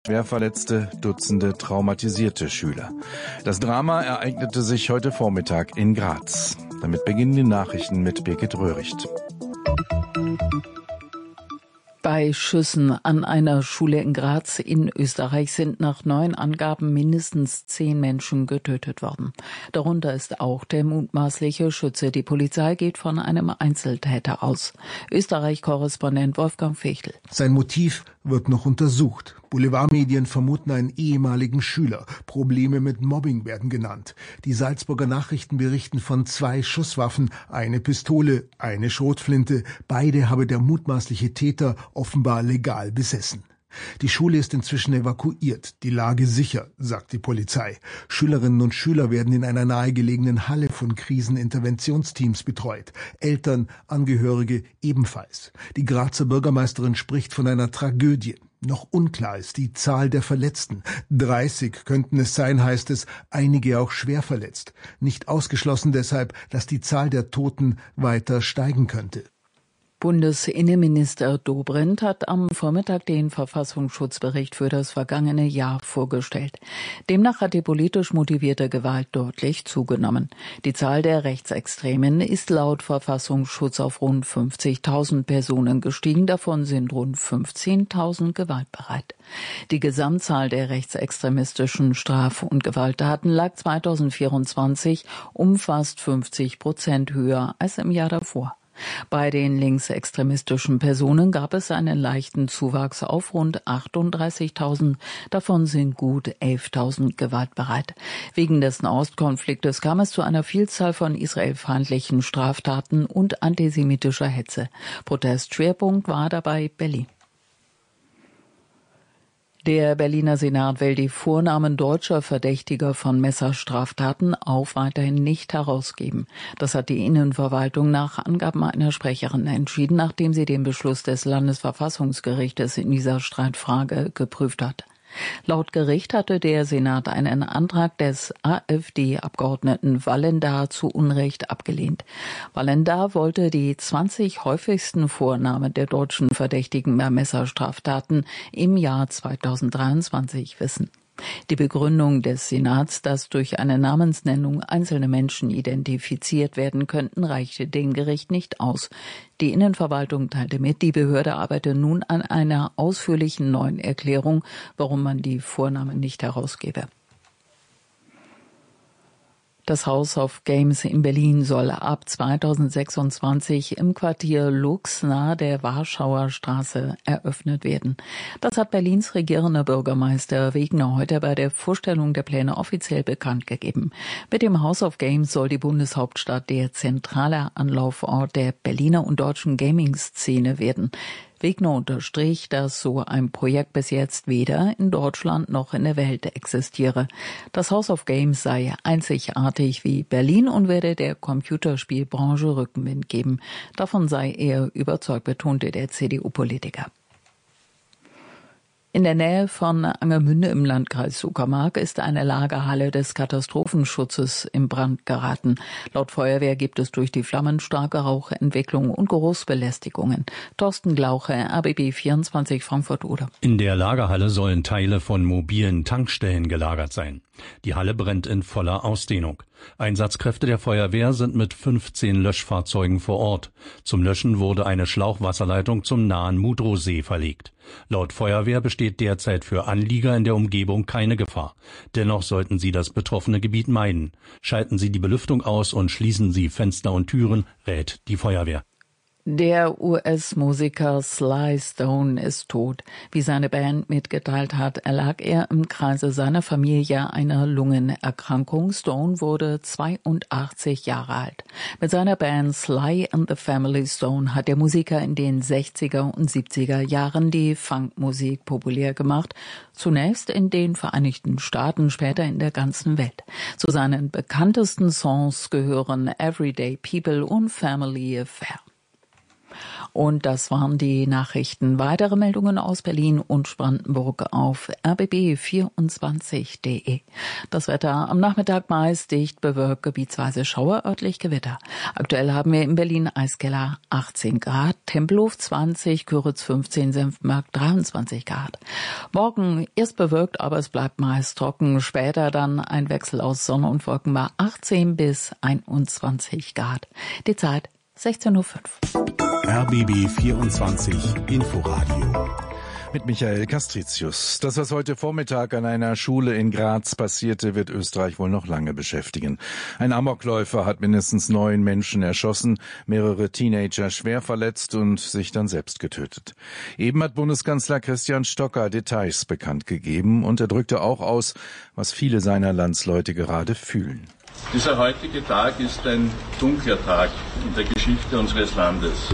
Schwer verletzte, Dutzende traumatisierte Schüler. Das Drama ereignete sich heute Vormittag in Graz. Damit beginnen die Nachrichten mit Birgit Röhricht. Bei Schüssen an einer Schule in Graz in Österreich sind nach neuen Angaben mindestens 10 Menschen getötet worden. Darunter ist auch der mutmaßliche Schütze. Die Polizei geht von einem Einzeltäter aus. Österreich-Korrespondent Wolfgang Fichtel. Sein Motiv wird noch untersucht. Boulevardmedien vermuten einen ehemaligen Schüler. Probleme mit Mobbing werden genannt. Die Salzburger Nachrichten berichten von 2 Schusswaffen, eine Pistole, eine Schrotflinte. Beide habe der mutmaßliche Täter offenbar legal besessen. Die Schule ist inzwischen evakuiert, die Lage sicher, sagt die Polizei. Schülerinnen und Schüler werden in einer nahegelegenen Halle von Kriseninterventionsteams betreut. Eltern, Angehörige ebenfalls. Die Grazer Bürgermeisterin spricht von einer Tragödie. Noch unklar ist die Zahl der Verletzten. 30 könnten es sein, heißt es, einige auch schwer verletzt. Nicht ausgeschlossen deshalb, dass die Zahl der Toten weiter steigen könnte. Bundesinnenminister Dobrindt hat am Vormittag den Verfassungsschutzbericht für das vergangene Jahr vorgestellt. Demnach hat die politisch motivierte Gewalt deutlich zugenommen. Die Zahl der Rechtsextremen ist laut Verfassungsschutz auf rund 50.000 Personen gestiegen. Davon sind rund 15.000 gewaltbereit. Die Gesamtzahl der rechtsextremistischen Straf- und Gewalttaten lag 2024 um fast 50% höher als im Jahr davor. Bei den linksextremistischen Personen gab es einen leichten Zuwachs auf rund 38.000. Davon sind gut 11.000 gewaltbereit. Wegen des Nahostkonfliktes kam es zu einer Vielzahl von israelfeindlichen Straftaten und antisemitischer Hetze. Protestschwerpunkt war dabei Berlin. Der Berliner Senat will die Vornamen deutscher Verdächtiger von Messerstraftaten auch weiterhin nicht herausgeben. Das hat die Innenverwaltung nach Angaben einer Sprecherin entschieden, nachdem sie den Beschluss des Landesverfassungsgerichtes in dieser Streitfrage geprüft hat. Laut Gericht hatte der Senat einen Antrag des AfD-Abgeordneten Wallendar zu Unrecht abgelehnt. Wallendar wollte die 20 häufigsten Vornamen der deutschen Verdächtigen bei Messerstraftaten im Jahr 2023 wissen. Die Begründung des Senats, dass durch eine Namensnennung einzelne Menschen identifiziert werden könnten, reichte dem Gericht nicht aus. Die Innenverwaltung teilte mit, die Behörde arbeite nun an einer ausführlichen neuen Erklärung, warum man die Vornamen nicht herausgebe. Das House of Games in Berlin soll ab 2026 im Quartier Lux nahe der Warschauer Straße eröffnet werden. Das hat Berlins regierender Bürgermeister Wegner heute bei der Vorstellung der Pläne offiziell bekannt gegeben. Mit dem House of Games soll die Bundeshauptstadt der zentrale Anlaufort der Berliner und deutschen Gaming-Szene werden. Wegner unterstrich, dass so ein Projekt bis jetzt weder in Deutschland noch in der Welt existiere. Das House of Games sei einzigartig wie Berlin und werde der Computerspielbranche Rückenwind geben. Davon sei er überzeugt, betonte der CDU-Politiker. In der Nähe von Angermünde im Landkreis Uckermark ist eine Lagerhalle des Katastrophenschutzes in Brand geraten. Laut Feuerwehr gibt es durch die Flammen starke Rauchentwicklung und Geruchsbelästigungen. Thorsten Glauche, RBB 24 Frankfurt-Oder. In der Lagerhalle sollen Teile von mobilen Tankstellen gelagert sein. Die Halle brennt in voller Ausdehnung. Einsatzkräfte der Feuerwehr sind mit 15 Löschfahrzeugen vor Ort. Zum Löschen wurde eine Schlauchwasserleitung zum nahen Mudrowsee verlegt. Laut Feuerwehr besteht derzeit für Anlieger in der Umgebung keine Gefahr. Dennoch sollten Sie das betroffene Gebiet meiden. Schalten Sie die Belüftung aus und schließen Sie Fenster und Türen, rät die Feuerwehr. Der US-Musiker Sly Stone ist tot. Wie seine Band mitgeteilt hat, erlag er im Kreise seiner Familie einer Lungenerkrankung. Stone wurde 82 Jahre alt. Mit seiner Band Sly and the Family Stone hat der Musiker in den 60er und 70er Jahren die Funkmusik populär gemacht. Zunächst in den Vereinigten Staaten, später in der ganzen Welt. Zu seinen bekanntesten Songs gehören Everyday People und Family Affair. Und das waren die Nachrichten. Weitere Meldungen aus Berlin und Brandenburg auf rbb24.de. Das Wetter am Nachmittag meist dicht bewölkt, gebietsweise Schauer, örtlich Gewitter. Aktuell haben wir in Berlin Eiskeller 18 Grad, Tempelhof 20, Küritz 15, Senfmarkt 23 Grad. Morgen erst bewölkt, aber es bleibt meist trocken. Später dann ein Wechsel aus Sonne und Wolken bei 18 bis 21 Grad. Die Zeit 16:05 Uhr. RBB 24 Inforadio. Mit Michael Castricius. Das, was heute Vormittag an einer Schule in Graz passierte, wird Österreich wohl noch lange beschäftigen. Ein Amokläufer hat mindestens 9 Menschen erschossen, mehrere Teenager schwer verletzt und sich dann selbst getötet. Eben hat Bundeskanzler Christian Stocker Details bekannt gegeben und er drückte auch aus, was viele seiner Landsleute gerade fühlen. Dieser heutige Tag ist ein dunkler Tag in der Geschichte unseres Landes.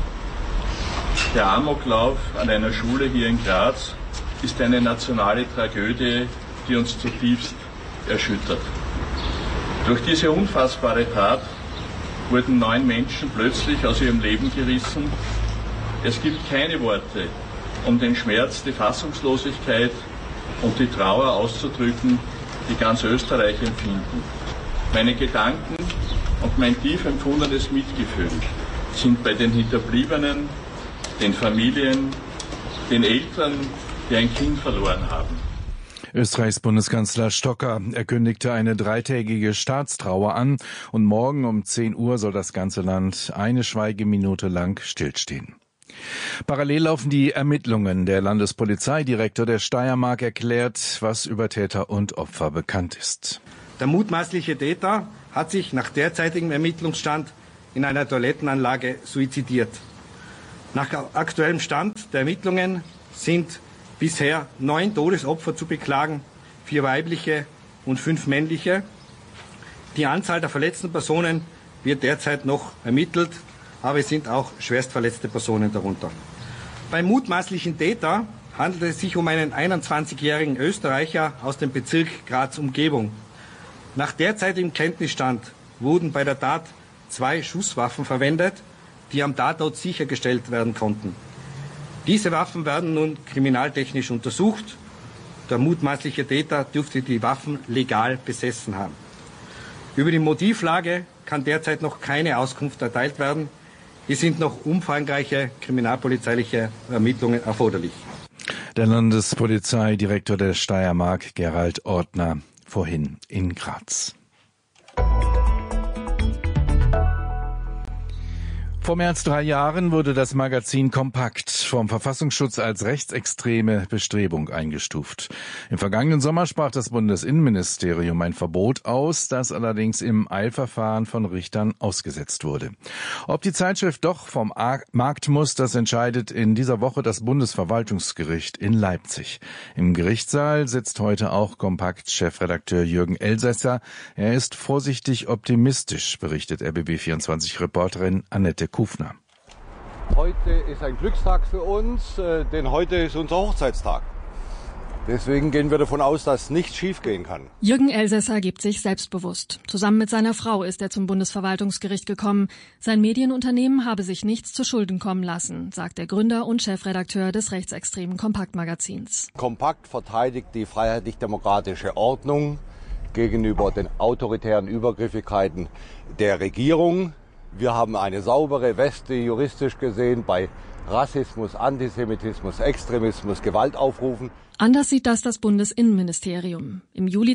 Der Amoklauf an einer Schule hier in Graz ist eine nationale Tragödie, die uns zutiefst erschüttert. Durch diese unfassbare Tat wurden 9 Menschen plötzlich aus ihrem Leben gerissen. Es gibt keine Worte, um den Schmerz, die Fassungslosigkeit und die Trauer auszudrücken, die ganz Österreich empfinden. Meine Gedanken und mein tief empfundenes Mitgefühl sind bei den Hinterbliebenen, den Familien, den Eltern, die ein Kind verloren haben. Österreichs Bundeskanzler Stocker kündigte eine 3-tägige Staatstrauer an und morgen um 10 Uhr soll das ganze Land eine Schweigeminute lang stillstehen. Parallel laufen die Ermittlungen. Der Landespolizeidirektor der Steiermark erklärt, was über Täter und Opfer bekannt ist. Der mutmaßliche Täter hat sich nach derzeitigem Ermittlungsstand in einer Toilettenanlage suizidiert. Nach aktuellem Stand der Ermittlungen sind bisher 9 Todesopfer zu beklagen, 4 weibliche und 5 männliche. Die Anzahl der verletzten Personen wird derzeit noch ermittelt, aber es sind auch schwerstverletzte Personen darunter. Beim mutmaßlichen Täter handelt es sich um einen 21-jährigen Österreicher aus dem Bezirk Graz-Umgebung. Nach derzeitigem Kenntnisstand wurden bei der Tat 2 Schusswaffen verwendet, die am Tatort sichergestellt werden konnten. Diese Waffen werden nun kriminaltechnisch untersucht. Der mutmaßliche Täter dürfte die Waffen legal besessen haben. Über die Motivlage kann derzeit noch keine Auskunft erteilt werden. Es sind noch umfangreiche kriminalpolizeiliche Ermittlungen erforderlich. Der Landespolizeidirektor der Steiermark, Gerald Ortner, vorhin in Graz. Vor mehr als 3 Jahren wurde das Magazin Kompakt vom Verfassungsschutz als rechtsextreme Bestrebung eingestuft. Im vergangenen Sommer sprach das Bundesinnenministerium ein Verbot aus, das allerdings im Eilverfahren von Richtern ausgesetzt wurde. Ob die Zeitschrift doch vom Markt muss, das entscheidet in dieser Woche das Bundesverwaltungsgericht in Leipzig. Im Gerichtssaal sitzt heute auch Kompakt-Chefredakteur Jürgen Elsässer. Er ist vorsichtig optimistisch, berichtet RBB24-Reporterin Annette Kufner. Heute ist ein Glückstag für uns, denn heute ist unser Hochzeitstag. Deswegen gehen wir davon aus, dass nichts schiefgehen kann. Jürgen Elsässer gibt sich selbstbewusst. Zusammen mit seiner Frau ist er zum Bundesverwaltungsgericht gekommen. Sein Medienunternehmen habe sich nichts zu Schulden kommen lassen, sagt der Gründer und Chefredakteur des rechtsextremen Kompakt-Magazins. Kompakt verteidigt die freiheitlich-demokratische Ordnung gegenüber den autoritären Übergriffigkeiten der Regierung. Wir haben eine saubere Weste juristisch gesehen bei Rassismus, Antisemitismus, Extremismus, Gewaltaufrufen. Anders sieht das Bundesinnenministerium. Im Juli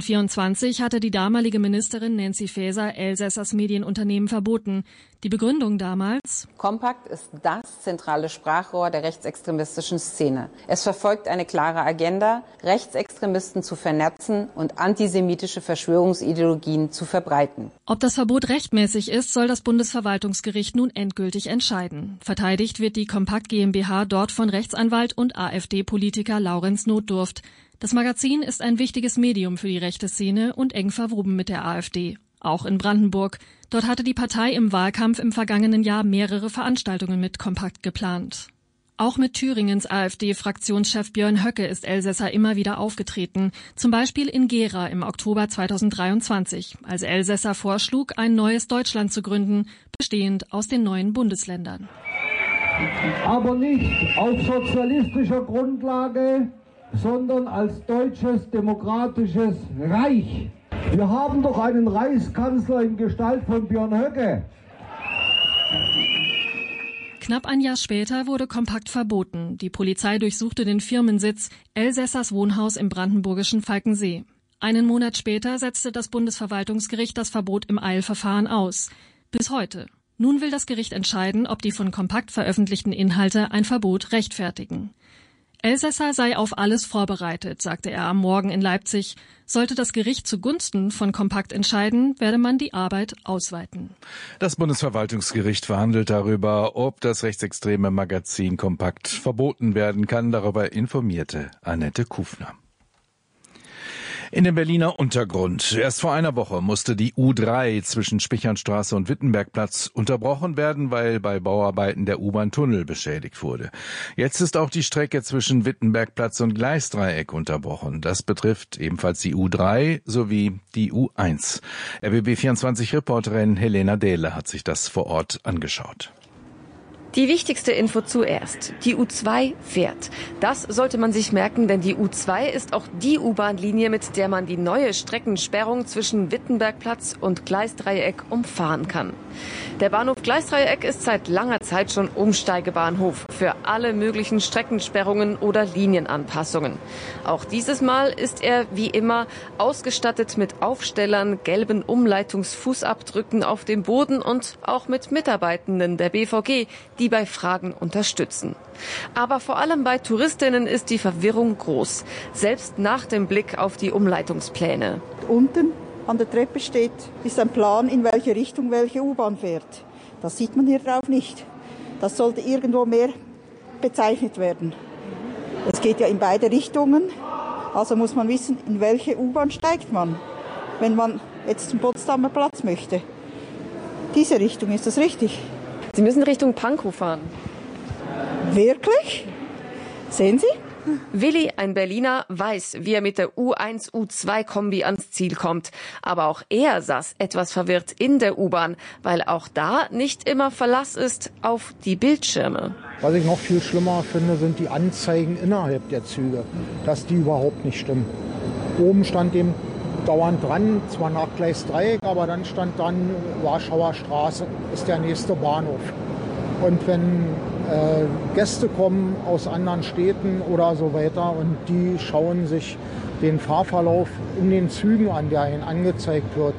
2024 hatte die damalige Ministerin Nancy Faeser Elsässers Medienunternehmen verboten. Die Begründung damals: Kompakt ist das zentrale Sprachrohr der rechtsextremistischen Szene. Es verfolgt eine klare Agenda, Rechtsextremisten zu vernetzen und antisemitische Verschwörungsideologien zu verbreiten. Ob das Verbot rechtmäßig ist, soll das Bundesverwaltungsgericht nun endgültig entscheiden. Verteidigt wird die Kompakt GmbH dort von Rechtsanwalt und AfD-Politiker Laurenz Notdurft. Das Magazin ist ein wichtiges Medium für die rechte Szene und eng verwoben mit der AfD. Auch in Brandenburg. Dort hatte die Partei im Wahlkampf im vergangenen Jahr mehrere Veranstaltungen mit Kompakt geplant. Auch mit Thüringens AfD-Fraktionschef Björn Höcke ist Elsässer immer wieder aufgetreten. Zum Beispiel in Gera im Oktober 2023, als Elsässer vorschlug, ein neues Deutschland zu gründen, bestehend aus den neuen Bundesländern. aber nicht auf sozialistischer Grundlage, sondern als deutsches demokratisches Reich. Wir haben doch einen Reichskanzler in Gestalt von Björn Höcke. Knapp ein Jahr später wurde Kompakt verboten. Die Polizei durchsuchte den Firmensitz Elsässers Wohnhaus im brandenburgischen Falkensee. Einen Monat später setzte das Bundesverwaltungsgericht das Verbot im Eilverfahren aus. Bis heute. Nun will das Gericht entscheiden, ob die von Kompakt veröffentlichten Inhalte ein Verbot rechtfertigen. Elsässer sei auf alles vorbereitet, sagte er am Morgen in Leipzig. Sollte das Gericht zugunsten von Kompakt entscheiden, werde man die Arbeit ausweiten. Das Bundesverwaltungsgericht verhandelt darüber, ob das rechtsextreme Magazin Kompakt verboten werden kann. Darüber informierte Annette Kufner. In dem Berliner Untergrund. Erst vor einer Woche musste die U3 zwischen Spichernstraße und Wittenbergplatz unterbrochen werden, weil bei Bauarbeiten der U-Bahn-Tunnel beschädigt wurde. Jetzt ist auch die Strecke zwischen Wittenbergplatz und Gleisdreieck unterbrochen. Das betrifft ebenfalls die U3 sowie die U1. RBB24-Reporterin Helena Dehle hat sich das vor Ort angeschaut. Die wichtigste Info zuerst. Die U2 fährt. Das sollte man sich merken, denn die U2 ist auch die U-Bahn-Linie, mit der man die neue Streckensperrung zwischen Wittenbergplatz und Gleisdreieck umfahren kann. Der Bahnhof Gleisdreieck ist seit langer Zeit schon Umsteigebahnhof für alle möglichen Streckensperrungen oder Linienanpassungen. Auch dieses Mal ist er wie immer ausgestattet mit Aufstellern, gelben Umleitungsfußabdrücken auf dem Boden und auch mit Mitarbeitenden der BVG, die bei Fragen unterstützen. Aber vor allem bei Touristinnen ist die Verwirrung groß, selbst nach dem Blick auf die Umleitungspläne. Unten an der Treppe ist ein Plan, in welche Richtung welche U-Bahn fährt. Das sieht man hier drauf nicht. Das sollte irgendwo mehr bezeichnet werden. Es geht ja in beide Richtungen, also muss man wissen, in welche U-Bahn steigt man, wenn man jetzt zum Potsdamer Platz möchte. Diese Richtung, ist das richtig? Sie müssen Richtung Pankow fahren. Wirklich? Sehen Sie? Willi, ein Berliner, weiß, wie er mit der U1-U2-Kombi ans Ziel kommt. Aber auch er saß etwas verwirrt in der U-Bahn, weil auch da nicht immer Verlass ist auf die Bildschirme. Was ich noch viel schlimmer finde, sind die Anzeigen innerhalb der Züge, dass die überhaupt nicht stimmen. Oben stand dem dauernd dran, zwar nach Gleisdreieck, aber dann stand dann Warschauer Straße ist der nächste Bahnhof. Und wenn Gäste kommen aus anderen Städten oder so weiter und die schauen sich den Fahrverlauf in den Zügen an, der ihnen angezeigt wird,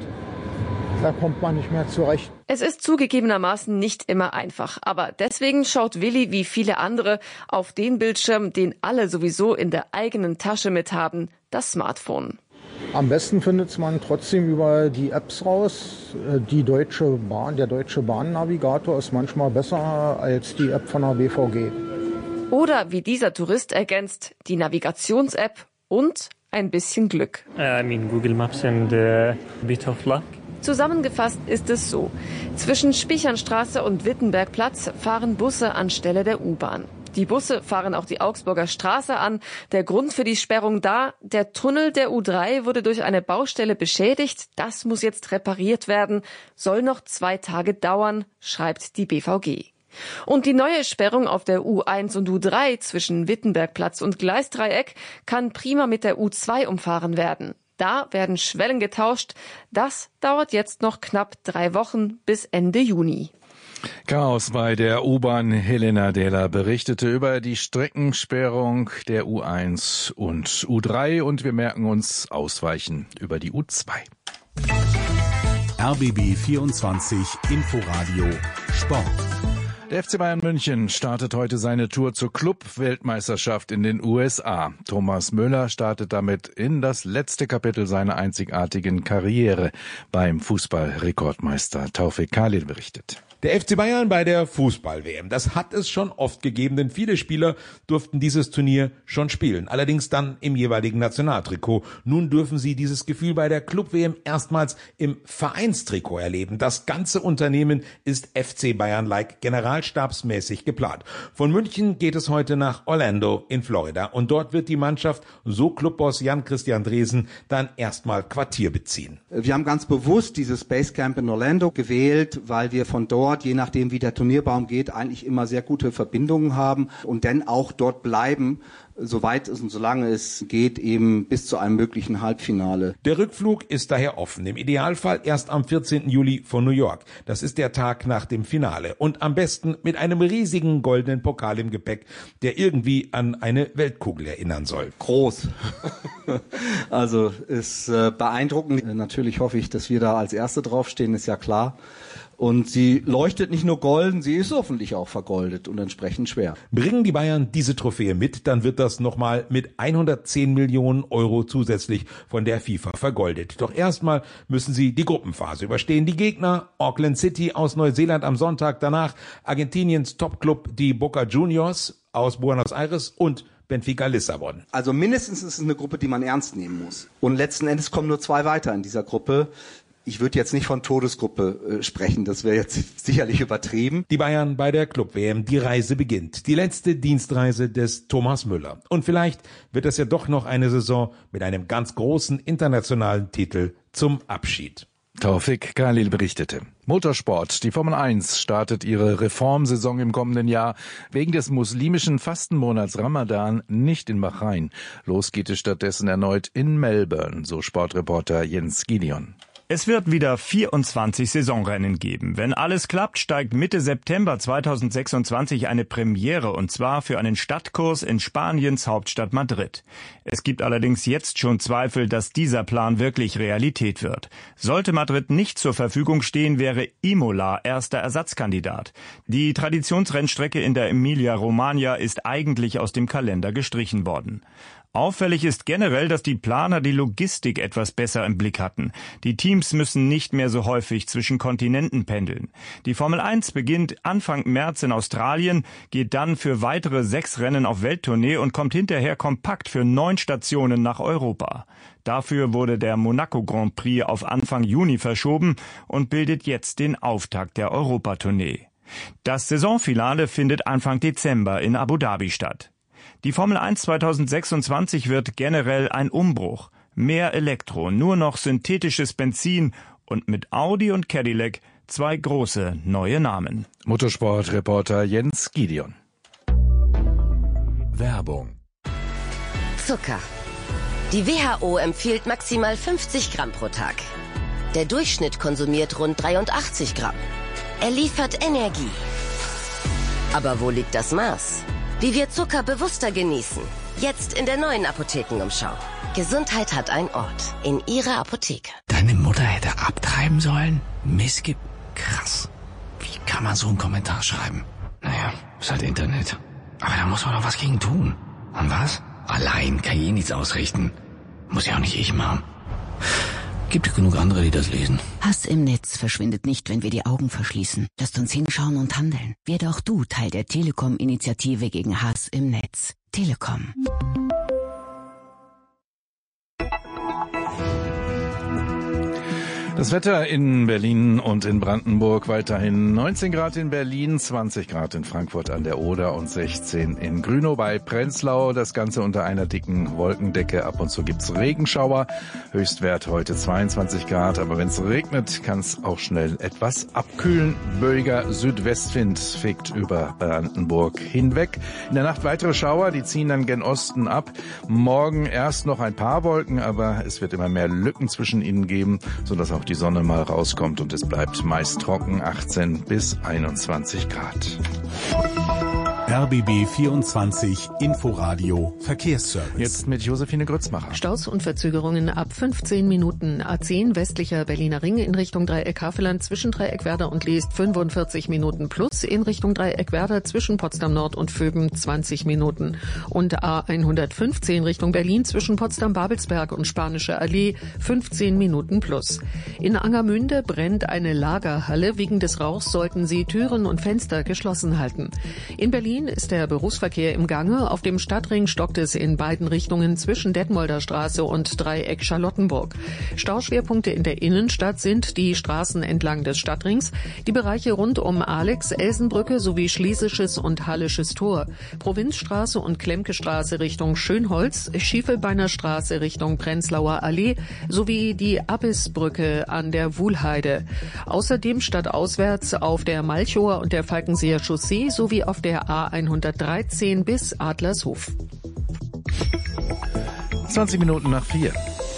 da kommt man nicht mehr zurecht. Es ist zugegebenermaßen nicht immer einfach, aber deswegen schaut Willi wie viele andere auf den Bildschirm, den alle sowieso in der eigenen Tasche mithaben, das Smartphone. Am besten findet man trotzdem über die Apps raus. Der Deutsche Bahnnavigator ist manchmal besser als die App von der BVG. Oder wie dieser Tourist ergänzt, die Navigations-App und ein bisschen Glück. Google Maps and a bit of luck. Zusammengefasst ist es so. Zwischen Spichernstraße und Wittenbergplatz fahren Busse anstelle der U-Bahn. Die Busse fahren auch die Augsburger Straße an. Der Grund für die Sperrung da: der Tunnel der U3 wurde durch eine Baustelle beschädigt. Das muss jetzt repariert werden. Soll noch 2 Tage dauern, schreibt die BVG. Und die neue Sperrung auf der U1 und U3 zwischen Wittenbergplatz und Gleisdreieck kann prima mit der U2 umfahren werden. Da werden Schwellen getauscht. Das dauert jetzt noch knapp 3 Wochen bis Ende Juni. Chaos bei der U-Bahn. Helena Dehler berichtete über die Streckensperrung der U1 und U3 und wir merken uns Ausweichen über die U2. RBB 24 Inforadio Sport. Der FC Bayern München startet heute seine Tour zur Club-Weltmeisterschaft in den USA. Thomas Müller startet damit in das letzte Kapitel seiner einzigartigen Karriere beim Fußball-Rekordmeister. Taufik Khalil berichtet. Der FC Bayern bei der Fußball-WM. Das hat es schon oft gegeben, denn viele Spieler durften dieses Turnier schon spielen. Allerdings dann im jeweiligen Nationaltrikot. Nun dürfen sie dieses Gefühl bei der Club-WM erstmals im Vereinstrikot erleben. Das ganze Unternehmen ist FC Bayern-like General generalstabsmäßig geplant. Von München geht es heute nach Orlando in Florida und dort wird die Mannschaft, so Clubboss Jan-Christian Dresen, dann erstmal Quartier beziehen. Wir haben ganz bewusst dieses Basecamp in Orlando gewählt, weil wir von dort, je nachdem wie der Turnierbaum geht, eigentlich immer sehr gute Verbindungen haben und dann auch dort bleiben, soweit es und solange es geht, eben bis zu einem möglichen Halbfinale. Der Rückflug ist daher offen. Im Idealfall erst am 14. Juli von New York. Das ist der Tag nach dem Finale. Und am besten mit einem riesigen goldenen Pokal im Gepäck, der irgendwie an eine Weltkugel erinnern soll. Groß. Also ist beeindruckend. Natürlich hoffe ich, dass wir da als Erste draufstehen, ist ja klar. Und sie leuchtet nicht nur golden, sie ist hoffentlich auch vergoldet und entsprechend schwer. Bringen die Bayern diese Trophäe mit, dann wird das nochmal mit 110 Millionen Euro zusätzlich von der FIFA vergoldet. Doch erstmal müssen sie die Gruppenphase überstehen. Die Gegner, Auckland City aus Neuseeland am Sonntag, danach Argentiniens Topclub, die Boca Juniors aus Buenos Aires und Benfica Lissabon. Also mindestens ist es eine Gruppe, die man ernst nehmen muss. Und letzten Endes kommen nur 2 weiter in dieser Gruppe. Ich würde jetzt nicht von Todesgruppe sprechen, das wäre jetzt sicherlich übertrieben. Die Bayern bei der Club-WM, die Reise beginnt. Die letzte Dienstreise des Thomas Müller. Und vielleicht wird es ja doch noch eine Saison mit einem ganz großen internationalen Titel zum Abschied. Taufik Khalil berichtete. Motorsport. Die Formel 1 startet ihre Reformsaison im kommenden Jahr wegen des muslimischen Fastenmonats Ramadan nicht in Bahrain. Los geht es stattdessen erneut in Melbourne, so Sportreporter Jens Gideon. Es wird wieder 24 Saisonrennen geben. Wenn alles klappt, steigt Mitte September 2026 eine Premiere, und zwar für einen Stadtkurs in Spaniens Hauptstadt Madrid. Es gibt allerdings jetzt schon Zweifel, dass dieser Plan wirklich Realität wird. Sollte Madrid nicht zur Verfügung stehen, wäre Imola erster Ersatzkandidat. Die Traditionsrennstrecke in der Emilia-Romagna ist eigentlich aus dem Kalender gestrichen worden. Auffällig ist generell, dass die Planer die Logistik etwas besser im Blick hatten. Die Teams müssen nicht mehr so häufig zwischen Kontinenten pendeln. Die Formel 1 beginnt Anfang März in Australien, geht dann für weitere 6 Rennen auf Welttournee und kommt hinterher kompakt für 9 Stationen nach Europa. Dafür wurde der Monaco Grand Prix auf Anfang Juni verschoben und bildet jetzt den Auftakt der Europatournee. Das Saisonfinale findet Anfang Dezember in Abu Dhabi statt. Die Formel 1 2026 wird generell ein Umbruch. Mehr Elektro, nur noch synthetisches Benzin und mit Audi und Cadillac 2 große neue Namen. Motorsportreporter Jens Gideon. Werbung. Zucker. Die WHO empfiehlt maximal 50 Gramm pro Tag. Der Durchschnitt konsumiert rund 83 Gramm. Er liefert Energie. Aber wo liegt das Maß? Wie wir Zucker bewusster genießen. Jetzt in der neuen Apothekenumschau. Gesundheit hat einen Ort. In Ihrer Apotheke. Deine Mutter hätte abtreiben sollen? Missgib. Krass. Wie kann man so einen Kommentar schreiben? Naja, ist halt Internet. Aber da muss man doch was gegen tun. Und was? Allein kann ich nichts ausrichten. Muss ja auch nicht ich machen. Gibt genug andere, die das lesen. Hass im Netz verschwindet nicht, wenn wir die Augen verschließen. Lasst uns hinschauen und handeln. Werde auch du Teil der Telekom-Initiative gegen Hass im Netz. Telekom. Das Wetter in Berlin und in Brandenburg weiterhin 19 Grad in Berlin, 20 Grad in Frankfurt an der Oder und 16 in Grünow bei Prenzlau. Das Ganze unter einer dicken Wolkendecke. Ab und zu gibt's Regenschauer. Höchstwert heute 22 Grad. Aber wenn es regnet, kann es auch schnell etwas abkühlen. Böiger Südwestwind fegt über Brandenburg hinweg. In der Nacht weitere Schauer, die ziehen dann gen Osten ab. Morgen erst noch ein paar Wolken, aber es wird immer mehr Lücken zwischen ihnen geben, sodass auch die Sonne mal rauskommt und es bleibt meist trocken, 18 bis 21 Grad. RBB 24 Inforadio Verkehrsservice. Jetzt mit Josephine Grützmacher. Staus und Verzögerungen ab 15 Minuten. A10 westlicher Berliner Ring in Richtung Dreieck Havelland zwischen Dreieck Werder und Leest 45 Minuten plus. In Richtung Dreieck Werder zwischen Potsdam Nord und Vöben 20 Minuten. Und A115 Richtung Berlin zwischen Potsdam-Babelsberg und Spanische Allee 15 Minuten plus. In Angermünde brennt eine Lagerhalle. Wegen des Rauchs sollten Sie Türen und Fenster geschlossen halten. In Berlin Berlin ist der Berufsverkehr im Gange. Auf dem Stadtring stockt es in beiden Richtungen zwischen Detmolder Straße und Dreieck Charlottenburg. Stauschwerpunkte in der Innenstadt sind die Straßen entlang des Stadtrings, die Bereiche rund um Alex, Elsenbrücke sowie Schlesisches und Hallisches Tor, Provinzstraße und Klemke-Straße Richtung Schönholz, Schiefelbeiner Straße Richtung Prenzlauer Allee sowie die Abbisbrücke an der Wuhlheide. Außerdem stadtauswärts auf der Malchower und der Falkenseer Chaussee sowie auf der A113 bis Adlershof. 20 Minuten nach 4.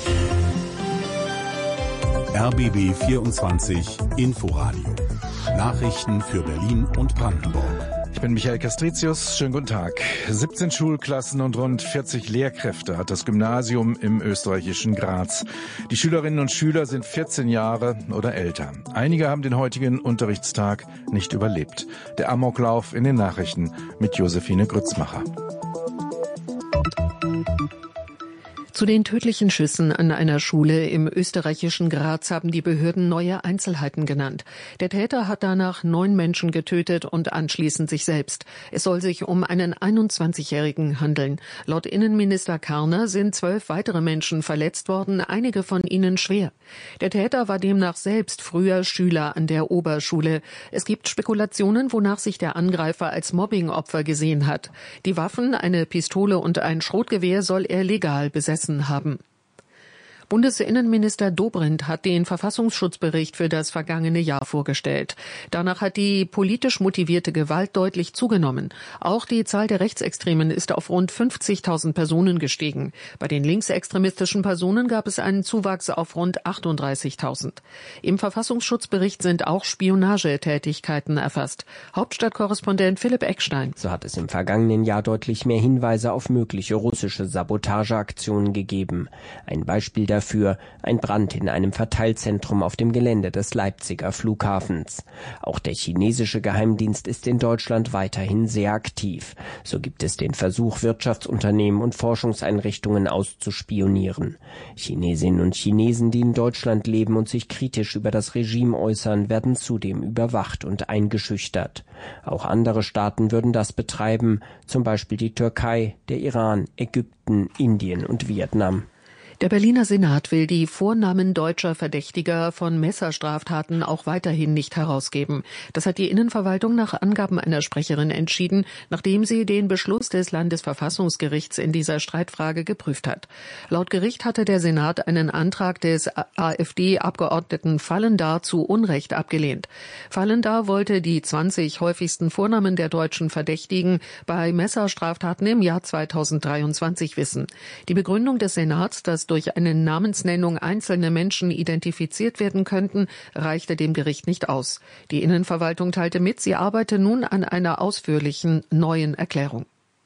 RBB 24 Inforadio. Nachrichten für Berlin und Brandenburg. Ich bin Michael Castricius. Schönen guten Tag. 17 Schulklassen und rund 40 Lehrkräfte hat das Gymnasium im österreichischen Graz. Die Schülerinnen und Schüler sind 14 Jahre oder älter. Einige haben den heutigen Unterrichtstag nicht überlebt. Der Amoklauf in den Nachrichten mit Josephine Grützmacher. Zu den tödlichen Schüssen an einer Schule im österreichischen Graz haben die Behörden neue Einzelheiten genannt. Der Täter hat danach 9 Menschen getötet und anschließend sich selbst. Es soll sich um einen 21-Jährigen handeln. Laut Innenminister Karner sind 12 weitere Menschen verletzt worden, einige von ihnen schwer. Der Täter war demnach selbst früher Schüler an der Oberschule. Es gibt Spekulationen, wonach sich der Angreifer als Mobbingopfer gesehen hat. Die Waffen, eine Pistole und ein Schrotgewehr soll er legal besessen haben. Bundesinnenminister Dobrindt hat den Verfassungsschutzbericht für das vergangene Jahr vorgestellt. Danach hat die politisch motivierte Gewalt deutlich zugenommen. Auch die Zahl der Rechtsextremen ist auf rund 50.000 Personen gestiegen. Bei den linksextremistischen Personen gab es einen Zuwachs auf rund 38.000. Im Verfassungsschutzbericht sind auch Spionagetätigkeiten erfasst. Hauptstadtkorrespondent Philipp Eckstein. So hat es im vergangenen Jahr deutlich mehr Hinweise auf mögliche russische Sabotageaktionen gegeben. Ein Beispiel dafür ein Brand in einem Verteilzentrum auf dem Gelände des Leipziger Flughafens. Auch der chinesische Geheimdienst ist in Deutschland weiterhin sehr aktiv. So gibt es den Versuch, Wirtschaftsunternehmen und Forschungseinrichtungen auszuspionieren. Chinesinnen und Chinesen, die in Deutschland leben und sich kritisch über das Regime äußern, werden zudem überwacht und eingeschüchtert. Auch andere Staaten würden das betreiben, zum Beispiel die Türkei, der Iran, Ägypten, Indien und Vietnam. Der Berliner Senat will die Vornamen deutscher Verdächtiger von Messerstraftaten auch weiterhin nicht herausgeben. Das hat die Innenverwaltung nach Angaben einer Sprecherin entschieden, nachdem sie den Beschluss des Landesverfassungsgerichts in dieser Streitfrage geprüft hat. Laut Gericht hatte der Senat einen Antrag des AfD-Abgeordneten Fallendar zu Unrecht abgelehnt. Fallendar wollte die 20 häufigsten Vornamen der deutschen Verdächtigen bei Messerstraftaten im Jahr 2023 wissen. Die Begründung des Senats, dass durch eine Namensnennung einzelne Menschen identifiziert werden könnten, reichte dem Gericht nicht aus. Die Innenverwaltung teilte mit, sie arbeite nun an einer ausführlichen neuen Erklärung.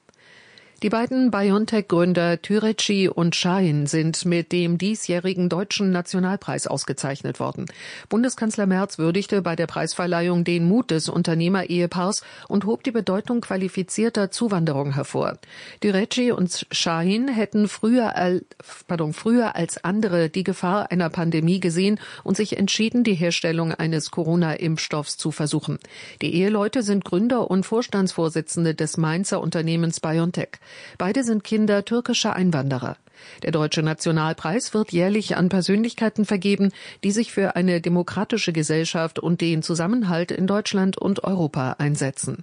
Die beiden BioNTech-Gründer Türeci und Şahin sind mit dem diesjährigen Deutschen Nationalpreis ausgezeichnet worden. Bundeskanzler Merz würdigte bei der Preisverleihung den Mut des Unternehmerehepaars und hob die Bedeutung qualifizierter Zuwanderung hervor. Türeci und Şahin hätten früher als andere die Gefahr einer Pandemie gesehen und sich entschieden, die Herstellung eines Corona-Impfstoffs zu versuchen. Die Eheleute sind Gründer und Vorstandsvorsitzende des Mainzer Unternehmens BioNTech. Beide sind Kinder türkischer Einwanderer. Der Deutsche Nationalpreis wird jährlich an Persönlichkeiten vergeben, die sich für eine demokratische Gesellschaft und den Zusammenhalt in Deutschland und Europa einsetzen.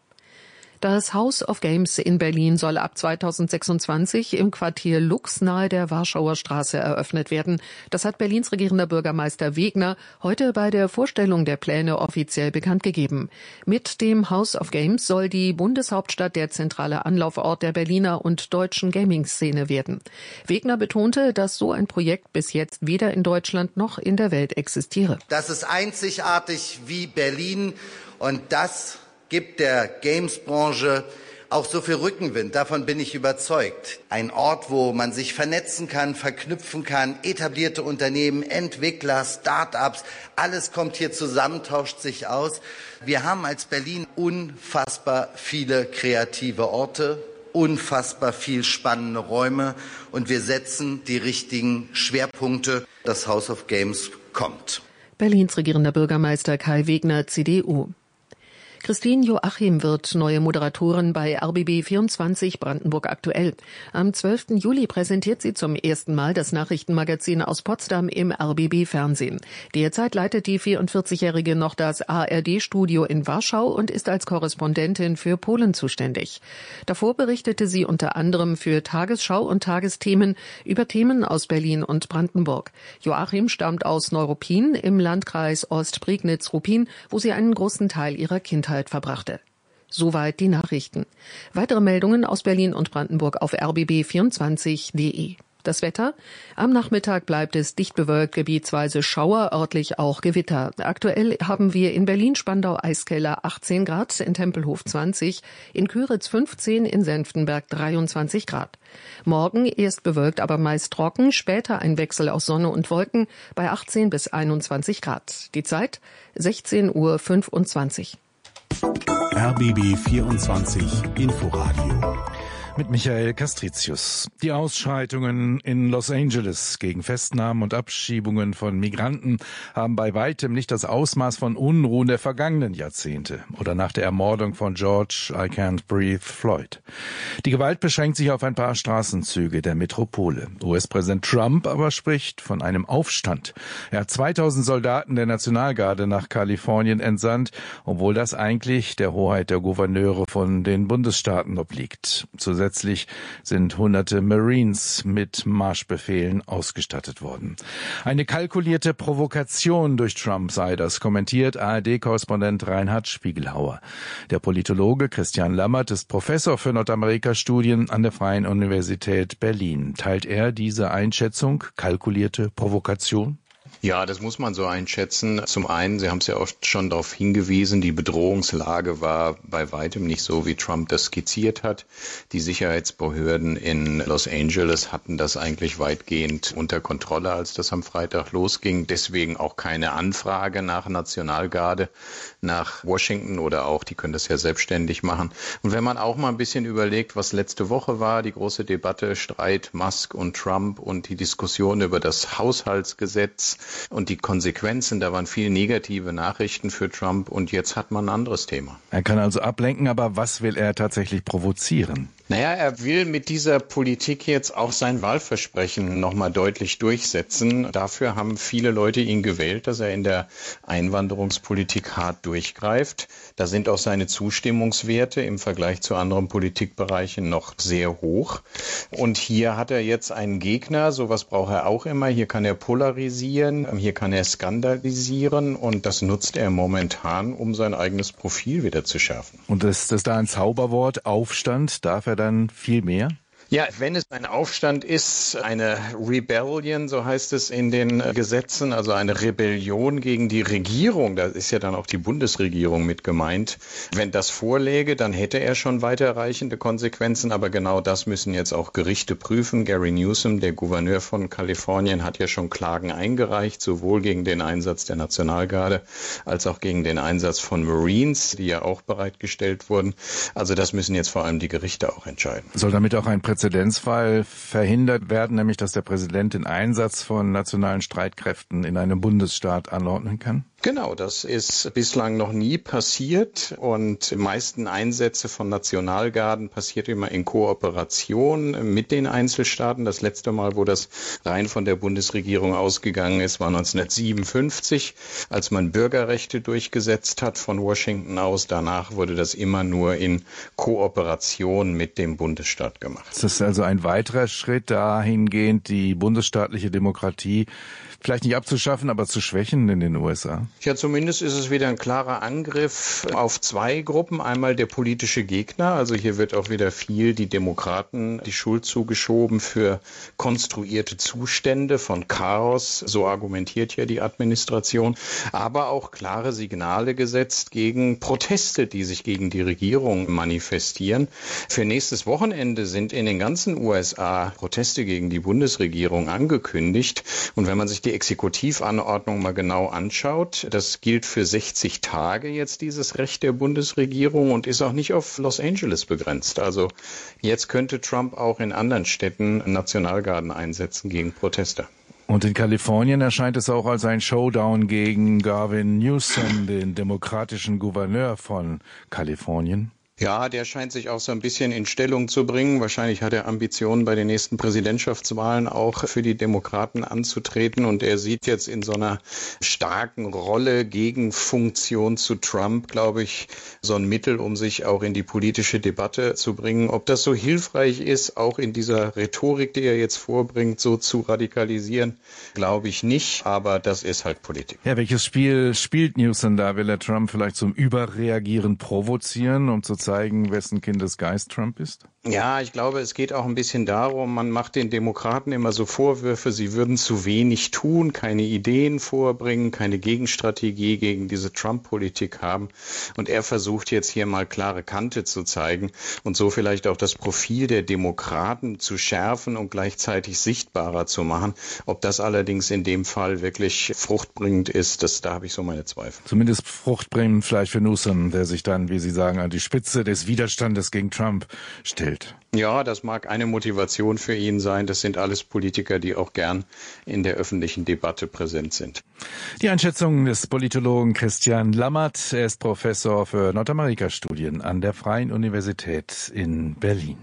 Das House of Games in Berlin soll ab 2026 im Quartier Lux nahe der Warschauer Straße eröffnet werden. Das hat Berlins regierender Bürgermeister Wegner heute bei der Vorstellung der Pläne offiziell bekannt gegeben. Mit dem House of Games soll die Bundeshauptstadt der zentrale Anlaufort der Berliner und deutschen Gaming-Szene werden. Wegner betonte, dass so ein Projekt bis jetzt weder in Deutschland noch in der Welt existiere. Das ist einzigartig wie Berlin und das gibt der Games-Branche auch so viel Rückenwind. Davon bin ich überzeugt. Ein Ort, wo man sich vernetzen kann, verknüpfen kann, etablierte Unternehmen, Entwickler, Start-ups, alles kommt hier zusammen, tauscht sich aus. Wir haben als Berlin unfassbar viele kreative Orte, unfassbar viel spannende Räume und wir setzen die richtigen Schwerpunkte. Das House of Games kommt. Berlins regierender Bürgermeister Kai Wegner, CDU. Christine Joachim wird neue Moderatorin bei RBB 24 Brandenburg aktuell. Am 12. Juli präsentiert sie zum ersten Mal das Nachrichtenmagazin aus Potsdam im RBB Fernsehen. Derzeit leitet die 44-Jährige noch das ARD-Studio in Warschau und ist als Korrespondentin für Polen zuständig. Davor berichtete sie unter anderem für Tagesschau und Tagesthemen über Themen aus Berlin und Brandenburg. Joachim stammt aus Neuruppin im Landkreis Ostprignitz-Ruppin, wo sie einen großen Teil ihrer Kindheit verbrachte. Soweit die Nachrichten. Weitere Meldungen aus Berlin und Brandenburg auf rbb24.de. Das Wetter? Am Nachmittag bleibt es dicht bewölkt, gebietsweise Schauer, örtlich auch Gewitter. Aktuell haben wir in Berlin-Spandau-Eiskeller 18 Grad, in Tempelhof 20, in Küritz 15, in Senftenberg 23 Grad. Morgen erst bewölkt, aber meist trocken, später ein Wechsel aus Sonne und Wolken bei 18 bis 21 Grad. Die Zeit 16:25 Uhr. RBB 24 Inforadio. Mit Michael Castricius. Die Ausschreitungen in Los Angeles gegen Festnahmen und Abschiebungen von Migranten haben bei weitem nicht das Ausmaß von Unruhen der vergangenen Jahrzehnte oder nach der Ermordung von George I Can't Breathe Floyd. Die Gewalt beschränkt sich auf ein paar Straßenzüge der Metropole. US-Präsident Trump aber spricht von einem Aufstand. Er hat 2000 Soldaten der Nationalgarde nach Kalifornien entsandt, obwohl das eigentlich der Hoheit der Gouverneure von den Bundesstaaten obliegt. Zusätzlich sind hunderte Marines mit Marschbefehlen ausgestattet worden. Eine kalkulierte Provokation durch Trump sei das, kommentiert ARD-Korrespondent Reinhard Spiegelhauer. Der Politologe Christian Lammert ist Professor für Nordamerika-Studien an der Freien Universität Berlin. Teilt er diese Einschätzung, kalkulierte Provokation? Ja, das muss man so einschätzen. Zum einen, Sie haben es ja auch schon darauf hingewiesen, die Bedrohungslage war bei weitem nicht so, wie Trump das skizziert hat. Die Sicherheitsbehörden in Los Angeles hatten das eigentlich weitgehend unter Kontrolle, als das am Freitag losging. Deswegen auch keine Anfrage nach Nationalgarde, nach Washington oder auch, die können das ja selbstständig machen. Und wenn man auch mal ein bisschen überlegt, was letzte Woche war, die große Debatte, Streit Musk und Trump und die Diskussion über das Haushaltsgesetz, und die Konsequenzen, da waren viele negative Nachrichten für Trump und jetzt hat man ein anderes Thema. Er kann also ablenken, aber was will er tatsächlich provozieren? Naja, er will mit dieser Politik jetzt auch sein Wahlversprechen nochmal deutlich durchsetzen. Dafür haben viele Leute ihn gewählt, dass er in der Einwanderungspolitik hart durchgreift. Da sind auch seine Zustimmungswerte im Vergleich zu anderen Politikbereichen noch sehr hoch. Und hier hat er jetzt einen Gegner, sowas braucht er auch immer. Hier kann er polarisieren, hier kann er skandalisieren und das nutzt er momentan, um sein eigenes Profil wieder zu schärfen. Und ist das da ein Zauberwort, Aufstand? Darf er dann viel mehr? Ja, wenn es ein Aufstand ist, eine Rebellion, so heißt es in den Gesetzen, also eine Rebellion gegen die Regierung, da ist ja dann auch die Bundesregierung mit gemeint. Wenn das vorläge, dann hätte er schon weiterreichende Konsequenzen, aber genau das müssen jetzt auch Gerichte prüfen. Gary Newsom, der Gouverneur von Kalifornien, hat ja schon Klagen eingereicht, sowohl gegen den Einsatz der Nationalgarde als auch gegen den Einsatz von Marines, die ja auch bereitgestellt wurden. Also das müssen jetzt vor allem die Gerichte auch entscheiden. Soll damit auch ein Präzedenzfall verhindert werden, nämlich dass der Präsident den Einsatz von nationalen Streitkräften in einem Bundesstaat anordnen kann? Genau, das ist bislang noch nie passiert und die meisten Einsätze von Nationalgarden passiert immer in Kooperation mit den Einzelstaaten. Das letzte Mal, wo das rein von der Bundesregierung ausgegangen ist, war 1957, als man Bürgerrechte durchgesetzt hat von Washington aus. Danach wurde das immer nur in Kooperation mit dem Bundesstaat gemacht. Das ist also ein weiterer Schritt dahingehend, die bundesstaatliche Demokratie vielleicht nicht abzuschaffen, aber zu schwächen in den USA? Ja, zumindest ist es wieder ein klarer Angriff auf zwei Gruppen. Einmal der politische Gegner, also hier wird auch wieder viel die Demokraten die Schuld zugeschoben für konstruierte Zustände von Chaos, so argumentiert ja die Administration, aber auch klare Signale gesetzt gegen Proteste, die sich gegen die Regierung manifestieren. Für nächstes Wochenende sind in den ganzen USA Proteste gegen die Bundesregierung angekündigt und wenn man sich die Exekutivanordnung mal genau anschaut, das gilt für 60 Tage jetzt, dieses Recht der Bundesregierung und ist auch nicht auf Los Angeles begrenzt. Also jetzt könnte Trump auch in anderen Städten Nationalgarden einsetzen gegen Proteste. Und in Kalifornien erscheint es auch als ein Showdown gegen Gavin Newsom, den demokratischen Gouverneur von Kalifornien. Ja, der scheint sich auch so ein bisschen in Stellung zu bringen. Wahrscheinlich hat er Ambitionen, bei den nächsten Präsidentschaftswahlen auch für die Demokraten anzutreten. Und er sieht jetzt in so einer starken Rolle Gegenfunktion zu Trump, glaube ich, so ein Mittel, um sich auch in die politische Debatte zu bringen. Ob das so hilfreich ist, auch in dieser Rhetorik, die er jetzt vorbringt, so zu radikalisieren, glaube ich nicht. Aber das ist halt Politik. Ja, welches Spiel spielt Newsom da? Will er Trump vielleicht zum Überreagieren provozieren, um zu zeigen, wessen Kindesgeist Trump ist? Ja, ich glaube, es geht auch ein bisschen darum, man macht den Demokraten immer so Vorwürfe, sie würden zu wenig tun, keine Ideen vorbringen, keine Gegenstrategie gegen diese Trump-Politik haben. Und er versucht jetzt hier mal klare Kante zu zeigen und so vielleicht auch das Profil der Demokraten zu schärfen und gleichzeitig sichtbarer zu machen. Ob das allerdings in dem Fall wirklich fruchtbringend ist, da habe ich so meine Zweifel. Zumindest fruchtbringend vielleicht für Newsom, der sich dann, wie Sie sagen, an die Spitze des Widerstandes gegen Trump stellt. Ja, das mag eine Motivation für ihn sein. Das sind alles Politiker, die auch gern in der öffentlichen Debatte präsent sind. Die Einschätzung des Politologen Christian Lammert. Er ist Professor für Nordamerika-Studien an der Freien Universität in Berlin.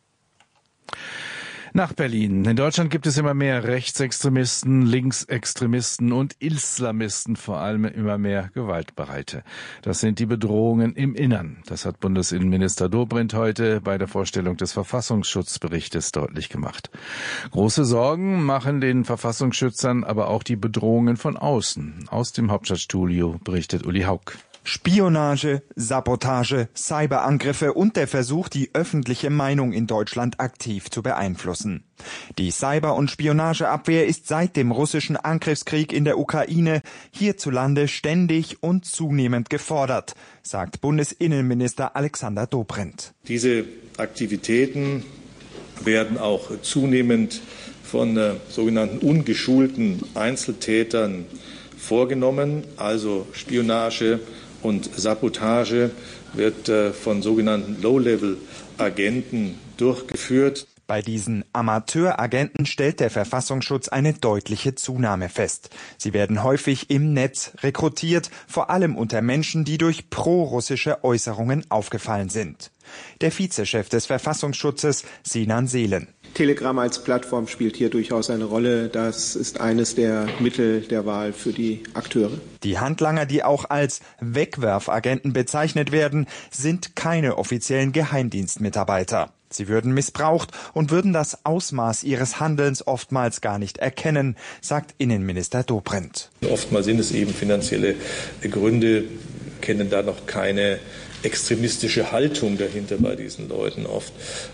Nach Berlin. In Deutschland gibt es immer mehr Rechtsextremisten, Linksextremisten und Islamisten, vor allem immer mehr Gewaltbereite. Das sind die Bedrohungen im Innern. Das hat Bundesinnenminister Dobrindt heute bei der Vorstellung des Verfassungsschutzberichtes deutlich gemacht. Große Sorgen machen den Verfassungsschützern aber auch die Bedrohungen von außen. Aus dem Hauptstadtstudio berichtet Uli Haug. Spionage, Sabotage, Cyberangriffe und der Versuch, die öffentliche Meinung in Deutschland aktiv zu beeinflussen. Die Cyber- und Spionageabwehr ist seit dem russischen Angriffskrieg in der Ukraine hierzulande ständig und zunehmend gefordert, sagt Bundesinnenminister Alexander Dobrindt. Diese Aktivitäten werden auch zunehmend von sogenannten ungeschulten Einzeltätern vorgenommen, also Spionage und Sabotage wird von sogenannten Low-Level-Agenten durchgeführt. Bei diesen Amateuragenten stellt der Verfassungsschutz eine deutliche Zunahme fest. Sie werden häufig im Netz rekrutiert, vor allem unter Menschen, die durch pro-russische Äußerungen aufgefallen sind. Der Vizechef des Verfassungsschutzes, Sinan Seelen. Telegram als Plattform spielt hier durchaus eine Rolle. Das ist eines der Mittel der Wahl für die Akteure. Die Handlanger, die auch als Wegwerfagenten bezeichnet werden, sind keine offiziellen Geheimdienstmitarbeiter. Sie würden missbraucht und würden das Ausmaß ihres Handelns oftmals gar nicht erkennen, sagt Innenminister Dobrindt. Oftmals sind es eben finanzielle Gründe, kennen da noch keine extremistische Haltung dahinter bei diesen Leuten oft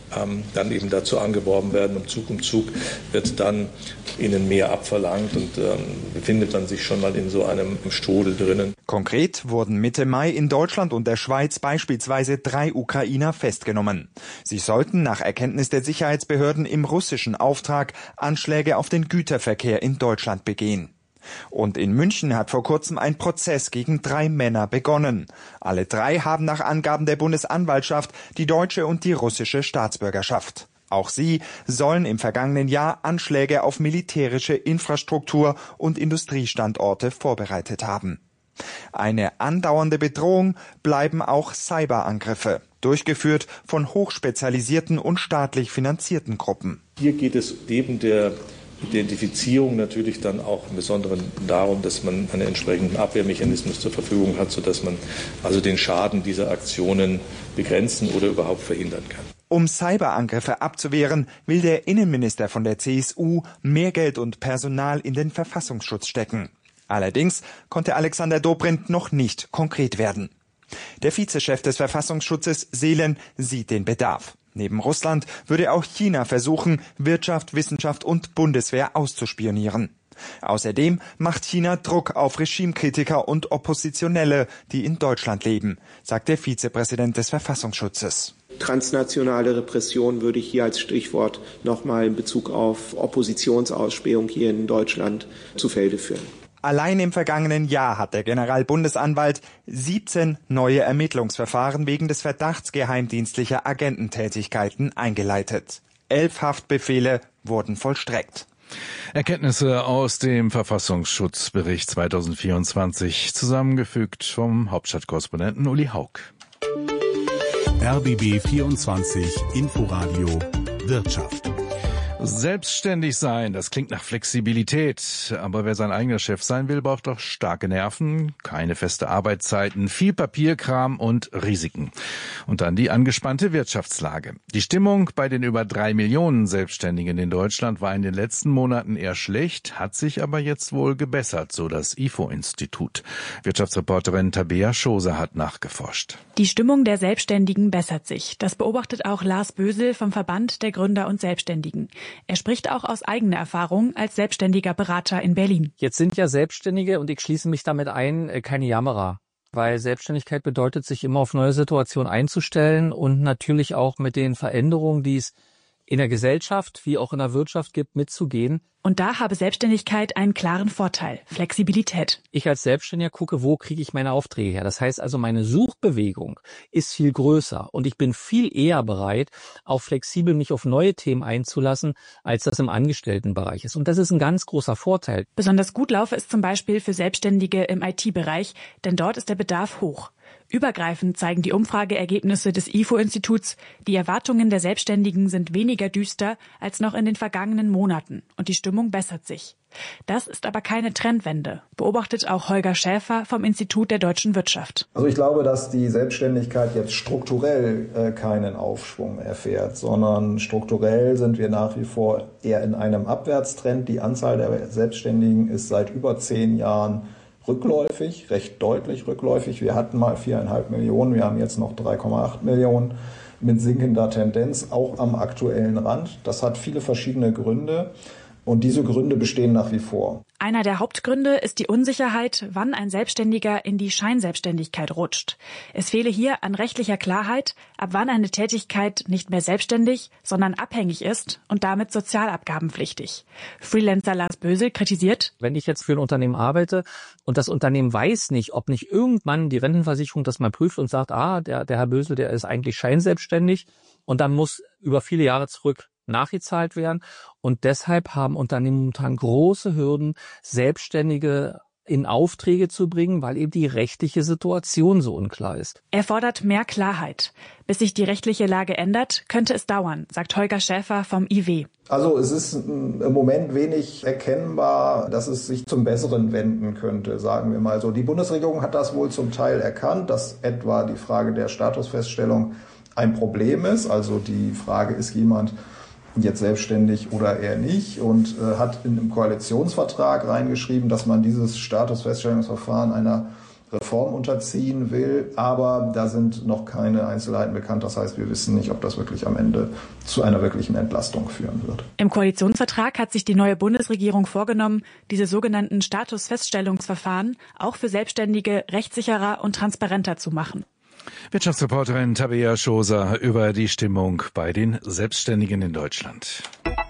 dann eben dazu angeworben werden. Um Zug wird dann ihnen mehr abverlangt und befindet man sich schon mal in so einem Strudel drinnen. Konkret wurden Mitte Mai in Deutschland und der Schweiz beispielsweise 3 Ukrainer festgenommen. Sie sollten nach Erkenntnis der Sicherheitsbehörden im russischen Auftrag Anschläge auf den Güterverkehr in Deutschland begehen. Und in München hat vor kurzem ein Prozess gegen 3 Männer begonnen. Alle 3 haben nach Angaben der Bundesanwaltschaft die deutsche und die russische Staatsbürgerschaft. Auch sie sollen im vergangenen Jahr Anschläge auf militärische Infrastruktur und Industriestandorte vorbereitet haben. Eine andauernde Bedrohung bleiben auch Cyberangriffe, durchgeführt von hochspezialisierten und staatlich finanzierten Gruppen. Hier geht es neben der Identifizierung natürlich dann auch im Besonderen darum, dass man einen entsprechenden Abwehrmechanismus zur Verfügung hat, sodass man also den Schaden dieser Aktionen begrenzen oder überhaupt verhindern kann. Um Cyberangriffe abzuwehren, will der Innenminister von der CSU mehr Geld und Personal in den Verfassungsschutz stecken. Allerdings konnte Alexander Dobrindt noch nicht konkret werden. Der Vizechef des Verfassungsschutzes Seelen sieht den Bedarf. Neben Russland würde auch China versuchen, Wirtschaft, Wissenschaft und Bundeswehr auszuspionieren. Außerdem macht China Druck auf Regimekritiker und Oppositionelle, die in Deutschland leben, sagt der Vizepräsident des Verfassungsschutzes. Transnationale Repression würde ich hier als Stichwort nochmal in Bezug auf Oppositionsausspähung hier in Deutschland zu Felde führen. Allein im vergangenen Jahr hat der Generalbundesanwalt 17 neue Ermittlungsverfahren wegen des Verdachts geheimdienstlicher Agententätigkeiten eingeleitet. 11 Haftbefehle wurden vollstreckt. Erkenntnisse aus dem Verfassungsschutzbericht 2024, zusammengefügt vom Hauptstadtkorrespondenten Uli Haug. RBB 24 Inforadio Wirtschaft. Selbstständig sein, das klingt nach Flexibilität. Aber wer sein eigener Chef sein will, braucht doch starke Nerven, keine feste Arbeitszeiten, viel Papierkram und Risiken. Und dann die angespannte Wirtschaftslage. Die Stimmung bei den über 3 Millionen Selbstständigen in Deutschland war in den letzten Monaten eher schlecht, hat sich aber jetzt wohl gebessert, so das IFO-Institut. Wirtschaftsreporterin Tabea Schoser hat nachgeforscht. Die Stimmung der Selbstständigen bessert sich. Das beobachtet auch Lars Bösel vom Verband der Gründer und Selbstständigen. Er spricht auch aus eigener Erfahrung als selbstständiger Berater in Berlin. Jetzt sind ja Selbstständige, und ich schließe mich damit ein, keine Jammerer. Weil Selbstständigkeit bedeutet, sich immer auf neue Situationen einzustellen und natürlich auch mit den Veränderungen, die es in der Gesellschaft wie auch in der Wirtschaft gibt, mitzugehen. Und da habe Selbstständigkeit einen klaren Vorteil: Flexibilität. Ich als Selbstständiger gucke, wo kriege ich meine Aufträge her. Das heißt also, meine Suchbewegung ist viel größer und ich bin viel eher bereit, auch flexibel mich auf neue Themen einzulassen, als das im Angestelltenbereich ist. Und das ist ein ganz großer Vorteil. Besonders gut laufe es zum Beispiel für Selbstständige im IT-Bereich, denn dort ist der Bedarf hoch. Übergreifend zeigen die Umfrageergebnisse des IFO-Instituts, die Erwartungen der Selbstständigen sind weniger düster als noch in den vergangenen Monaten und die Stimmung bessert sich. Das ist aber keine Trendwende, beobachtet auch Holger Schäfer vom Institut der deutschen Wirtschaft. Also ich glaube, dass die Selbstständigkeit jetzt strukturell keinen Aufschwung erfährt, sondern strukturell sind wir nach wie vor eher in einem Abwärtstrend. Die Anzahl der Selbstständigen ist seit über 10 Jahren rückläufig, recht deutlich rückläufig. Wir hatten mal 4,5 Millionen, wir haben jetzt noch 3,8 Millionen mit sinkender Tendenz, auch am aktuellen Rand. Das hat viele verschiedene Gründe und diese Gründe bestehen nach wie vor. Einer der Hauptgründe ist die Unsicherheit, wann ein Selbstständiger in die Scheinselbstständigkeit rutscht. Es fehle hier an rechtlicher Klarheit, ab wann eine Tätigkeit nicht mehr selbstständig, sondern abhängig ist und damit sozialabgabenpflichtig. Freelancer Lars Bösel kritisiert: Wenn ich jetzt für ein Unternehmen arbeite und das Unternehmen weiß nicht, ob nicht irgendwann die Rentenversicherung das mal prüft und sagt, der Herr Bösel, der ist eigentlich scheinselbstständig, und dann muss über viele Jahre zurück nachgezahlt werden. Und deshalb haben Unternehmen momentan große Hürden, Selbstständige in Aufträge zu bringen, weil eben die rechtliche Situation so unklar ist. Er fordert mehr Klarheit. Bis sich die rechtliche Lage ändert, könnte es dauern, sagt Holger Schäfer vom IW. Also es ist im Moment wenig erkennbar, dass es sich zum Besseren wenden könnte, sagen wir mal so. Die Bundesregierung hat das wohl zum Teil erkannt, dass etwa die Frage der Statusfeststellung ein Problem ist. Also die Frage, ist jemand jetzt selbstständig oder eher nicht, und hat in einem Koalitionsvertrag reingeschrieben, dass man dieses Statusfeststellungsverfahren einer Reform unterziehen will, aber da sind noch keine Einzelheiten bekannt. Das heißt, wir wissen nicht, ob das wirklich am Ende zu einer wirklichen Entlastung führen wird. Im Koalitionsvertrag hat sich die neue Bundesregierung vorgenommen, diese sogenannten Statusfeststellungsverfahren auch für Selbstständige rechtssicherer und transparenter zu machen. Wirtschaftsreporterin Tabea Schoser über die Stimmung bei den Selbstständigen in Deutschland.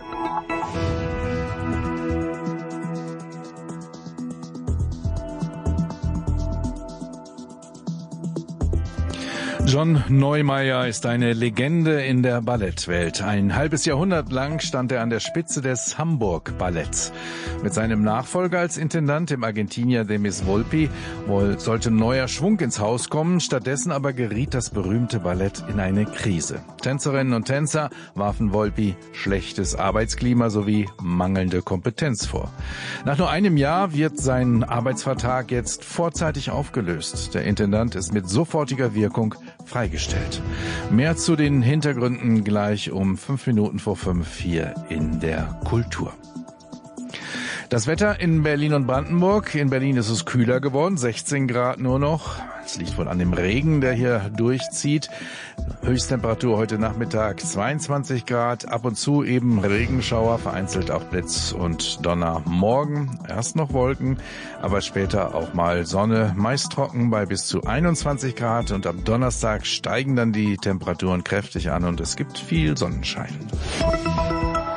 John Neumeier ist eine Legende in der Ballettwelt. Ein halbes Jahrhundert lang stand er an der Spitze des Hamburg-Balletts. Mit seinem Nachfolger als Intendant, dem Argentinier Demis Volpi, sollte neuer Schwung ins Haus kommen. Stattdessen aber geriet das berühmte Ballett in eine Krise. Tänzerinnen und Tänzer warfen Volpi schlechtes Arbeitsklima sowie mangelnde Kompetenz vor. Nach nur einem Jahr wird sein Arbeitsvertrag jetzt vorzeitig aufgelöst. Der Intendant ist mit sofortiger Wirkung freigestellt. Mehr zu den Hintergründen gleich um 5:05 hier in der Kultur. Das Wetter in Berlin und Brandenburg. In Berlin ist es kühler geworden, 16 Grad nur noch. Es liegt wohl an dem Regen, der hier durchzieht. Höchsttemperatur heute Nachmittag 22 Grad, ab und zu eben Regenschauer, vereinzelt auch Blitz und Donner. Morgen erst noch Wolken, aber später auch mal Sonne, meist trocken bei bis zu 21 Grad. Und am Donnerstag steigen dann die Temperaturen kräftig an und es gibt viel Sonnenschein.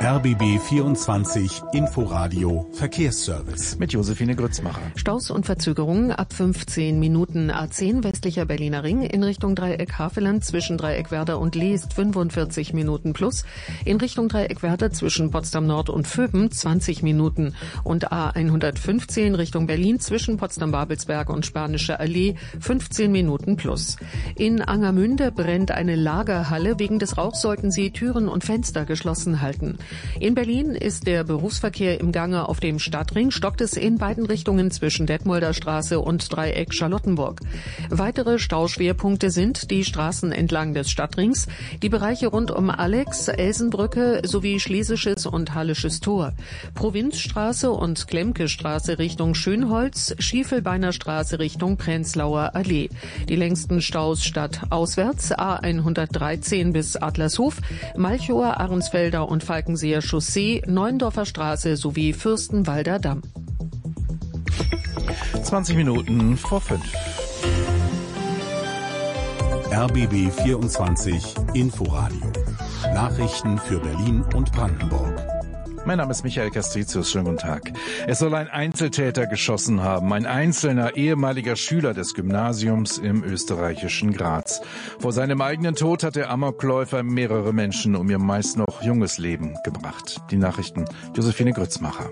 RBB 24 Inforadio Verkehrsservice. Mit Josephine Grützmacher. Staus und Verzögerungen ab 15 Minuten. A10 westlicher Berliner Ring in Richtung Dreieck Havelland zwischen Dreieck Werder und Leest 45 Minuten plus. In Richtung Dreieck Werder zwischen Potsdam Nord und Vöben 20 Minuten. Und A115 Richtung Berlin zwischen Potsdam-Babelsberg und Spanische Allee 15 Minuten plus. In Angermünde brennt eine Lagerhalle. Wegen des Rauchs sollten Sie Türen und Fenster geschlossen halten. In Berlin ist der Berufsverkehr im Gange auf dem Stadtring, stockt es in beiden Richtungen zwischen Detmolder Straße und Dreieck Charlottenburg. Weitere Stauschwerpunkte sind die Straßen entlang des Stadtrings, die Bereiche rund um Alex, Elsenbrücke sowie Schlesisches und Hallisches Tor, Provinzstraße und Klemke-Straße Richtung Schönholz, Schiefelbeiner Straße Richtung Prenzlauer Allee. Die längsten Staus stadtauswärts A113 bis Adlershof, Malchower, Ahrensfelder und Falkenseer Chaussee, Neuendorfer Straße sowie Fürstenwalder Damm. 20 Minuten vor 5. RBB 24 Inforadio. Nachrichten für Berlin und Brandenburg. Mein Name ist Michael Castricius. Schönen guten Tag. Es soll ein Einzeltäter geschossen haben. Ein einzelner ehemaliger Schüler des Gymnasiums im österreichischen Graz. Vor seinem eigenen Tod hat der Amokläufer mehrere Menschen um ihr meist noch junges Leben gebracht. Die Nachrichten Josephine Grützmacher.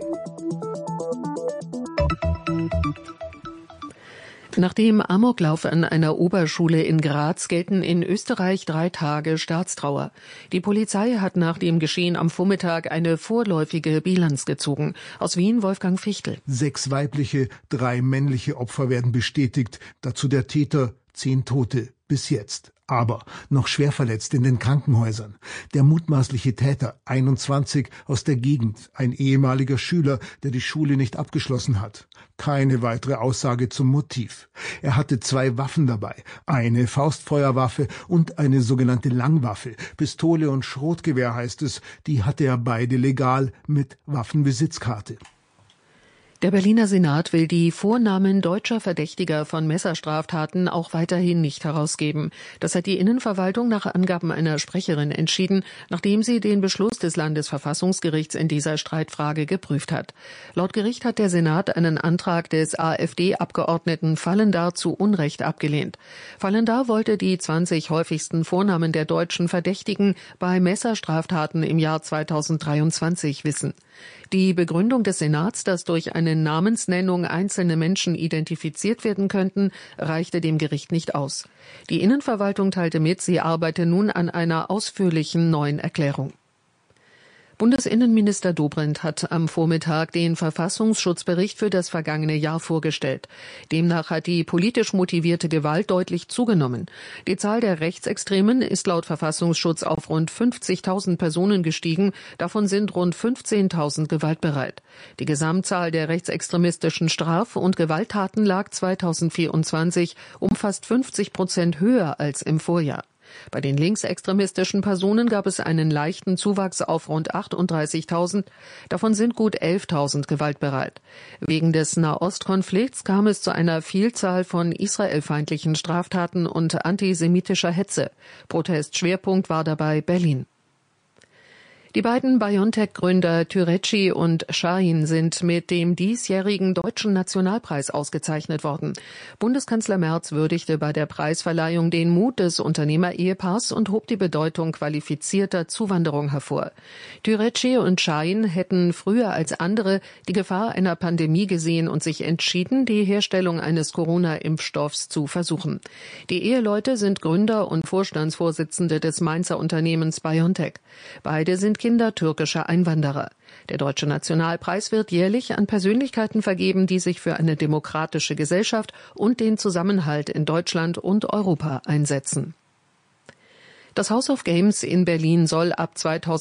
Nach dem Amoklauf an einer Oberschule in Graz gelten in Österreich 3 Tage Staatstrauer. Die Polizei hat nach dem Geschehen am Vormittag eine vorläufige Bilanz gezogen. Aus Wien Wolfgang Fichtel. 6 weibliche, 3 männliche Opfer werden bestätigt. Dazu der Täter, 10 Tote bis jetzt. Aber noch schwer verletzt in den Krankenhäusern. Der mutmaßliche Täter, 21, aus der Gegend, ein ehemaliger Schüler, der die Schule nicht abgeschlossen hat. Keine weitere Aussage zum Motiv. Er hatte 2 Waffen dabei, eine Faustfeuerwaffe und eine sogenannte Langwaffe. Pistole und Schrotgewehr heißt es, die hatte er beide legal mit Waffenbesitzkarte. Der Berliner Senat will die Vornamen deutscher Verdächtiger von Messerstraftaten auch weiterhin nicht herausgeben. Das hat die Innenverwaltung nach Angaben einer Sprecherin entschieden, nachdem sie den Beschluss des Landesverfassungsgerichts in dieser Streitfrage geprüft hat. Laut Gericht hat der Senat einen Antrag des AfD-Abgeordneten Fallendar zu Unrecht abgelehnt. Fallendar wollte die 20 häufigsten Vornamen der deutschen Verdächtigen bei Messerstraftaten im Jahr 2023 wissen. Die Begründung des Senats, dass durch eine Namensnennung einzelne Menschen identifiziert werden könnten, reichte dem Gericht nicht aus. Die Innenverwaltung teilte mit, sie arbeite nun an einer ausführlichen neuen Erklärung. Bundesinnenminister Dobrindt hat am Vormittag den Verfassungsschutzbericht für das vergangene Jahr vorgestellt. Demnach hat die politisch motivierte Gewalt deutlich zugenommen. Die Zahl der Rechtsextremen ist laut Verfassungsschutz auf rund 50.000 Personen gestiegen. Davon sind rund 15.000 gewaltbereit. Die Gesamtzahl der rechtsextremistischen Straf- und Gewalttaten lag 2024 um fast 50% höher als im Vorjahr. Bei den linksextremistischen Personen gab es einen leichten Zuwachs auf rund 38.000. Davon sind gut 11.000 gewaltbereit. Wegen des Nahostkonflikts kam es zu einer Vielzahl von israelfeindlichen Straftaten und antisemitischer Hetze. Protestschwerpunkt war dabei Berlin. Die beiden BioNTech-Gründer Türeci und Şahin sind mit dem diesjährigen Deutschen Nationalpreis ausgezeichnet worden. Bundeskanzler Merz würdigte bei der Preisverleihung den Mut des Unternehmerehepaars und hob die Bedeutung qualifizierter Zuwanderung hervor. Türeci und Şahin hätten früher als andere die Gefahr einer Pandemie gesehen und sich entschieden, die Herstellung eines Corona-Impfstoffs zu versuchen. Die Eheleute sind Gründer und Vorstandsvorsitzende des Mainzer Unternehmens BioNTech. Beide sind Kinder türkischer Einwanderer. Der Deutsche Nationalpreis wird jährlich an Persönlichkeiten vergeben, die sich für eine demokratische Gesellschaft und den Zusammenhalt in Deutschland und Europa einsetzen. Das House of Games in Berlin soll ab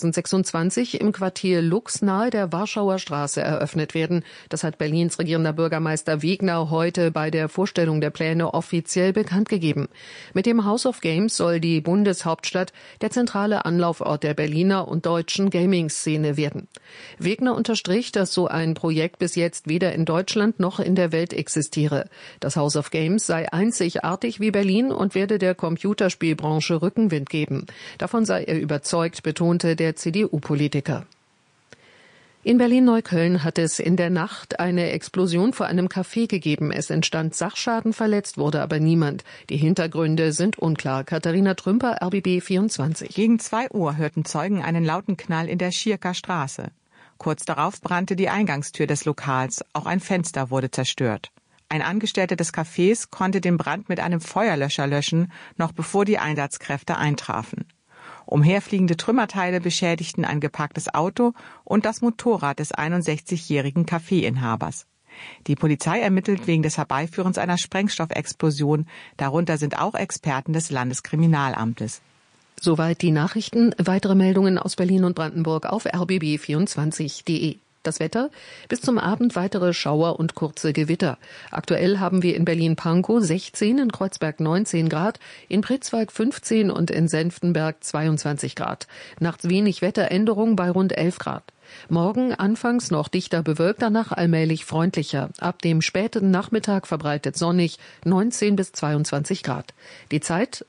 2026 im Quartier Lux nahe der Warschauer Straße eröffnet werden. Das hat Berlins regierender Bürgermeister Wegner heute bei der Vorstellung der Pläne offiziell bekannt gegeben. Mit dem House of Games soll die Bundeshauptstadt der zentrale Anlaufort der Berliner und deutschen Gaming-Szene werden. Wegner unterstrich, dass so ein Projekt bis jetzt weder in Deutschland noch in der Welt existiere. Das House of Games sei einzigartig wie Berlin und werde der Computerspielbranche Rückenwind geben. Davon sei er überzeugt, betonte der CDU-Politiker. In Berlin-Neukölln hat es in der Nacht eine Explosion vor einem Café gegeben. Es entstand Sachschaden, verletzt wurde aber niemand. Die Hintergründe sind unklar. Katharina Trümper, RBB 24. Gegen 2 Uhr hörten Zeugen einen lauten Knall in der Schirker Straße. Kurz darauf brannte die Eingangstür des Lokals. Auch ein Fenster wurde zerstört. Ein Angestellter des Cafés konnte den Brand mit einem Feuerlöscher löschen, noch bevor die Einsatzkräfte eintrafen. Umherfliegende Trümmerteile beschädigten ein geparktes Auto und das Motorrad des 61-jährigen Kaffeeinhabers. Die Polizei ermittelt wegen des Herbeiführens einer Sprengstoffexplosion. Darunter sind auch Experten des Landeskriminalamtes. Soweit die Nachrichten. Weitere Meldungen aus Berlin und Brandenburg auf rbb24.de. Das Wetter: bis zum Abend weitere Schauer und kurze Gewitter. Aktuell haben wir in Berlin-Pankow 16, in Kreuzberg 19 Grad, in Pritzwalk 15 und in Senftenberg 22 Grad. Nachts wenig Wetteränderung bei rund 11 Grad. Morgen anfangs noch dichter bewölkt, danach allmählich freundlicher. Ab dem späten Nachmittag verbreitet sonnig, 19 bis 22 Grad. Die Zeit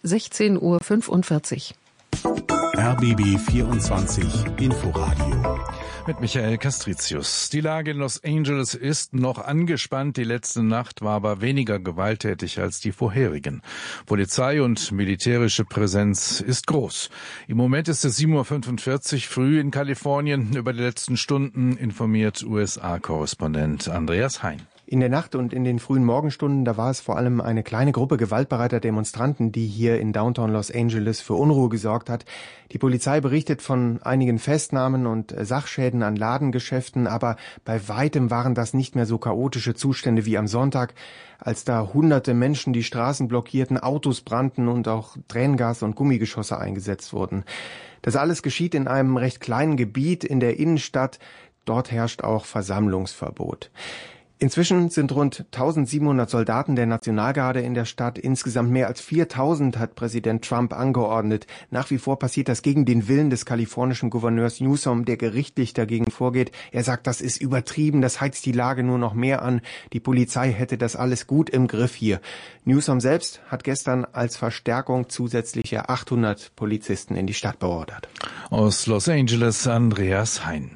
16:45 Uhr. RBB 24 Inforadio. Mit Michael Castricius. Die Lage in Los Angeles ist noch angespannt. Die letzte Nacht war aber weniger gewalttätig als die vorherigen. Polizei und militärische Präsenz ist groß. Im Moment ist es 7:45 Uhr früh in Kalifornien. Über die letzten Stunden informiert USA-Korrespondent Andreas Hein. In der Nacht und in den frühen Morgenstunden, da war es vor allem eine kleine Gruppe gewaltbereiter Demonstranten, die hier in Downtown Los Angeles für Unruhe gesorgt hat. Die Polizei berichtet von einigen Festnahmen und Sachschäden an Ladengeschäften, aber bei weitem waren das nicht mehr so chaotische Zustände wie am Sonntag, als da hunderte Menschen die Straßen blockierten, Autos brannten und auch Tränengas und Gummigeschosse eingesetzt wurden. Das alles geschieht in einem recht kleinen Gebiet in der Innenstadt. Dort herrscht auch Versammlungsverbot. Inzwischen sind rund 1700 Soldaten der Nationalgarde in der Stadt. Insgesamt mehr als 4000 hat Präsident Trump angeordnet. Nach wie vor passiert das gegen den Willen des kalifornischen Gouverneurs Newsom, der gerichtlich dagegen vorgeht. Er sagt, das ist übertrieben, das heizt die Lage nur noch mehr an. Die Polizei hätte das alles gut im Griff hier. Newsom selbst hat gestern als Verstärkung zusätzliche 800 Polizisten in die Stadt beordert. Aus Los Angeles Andreas Hein.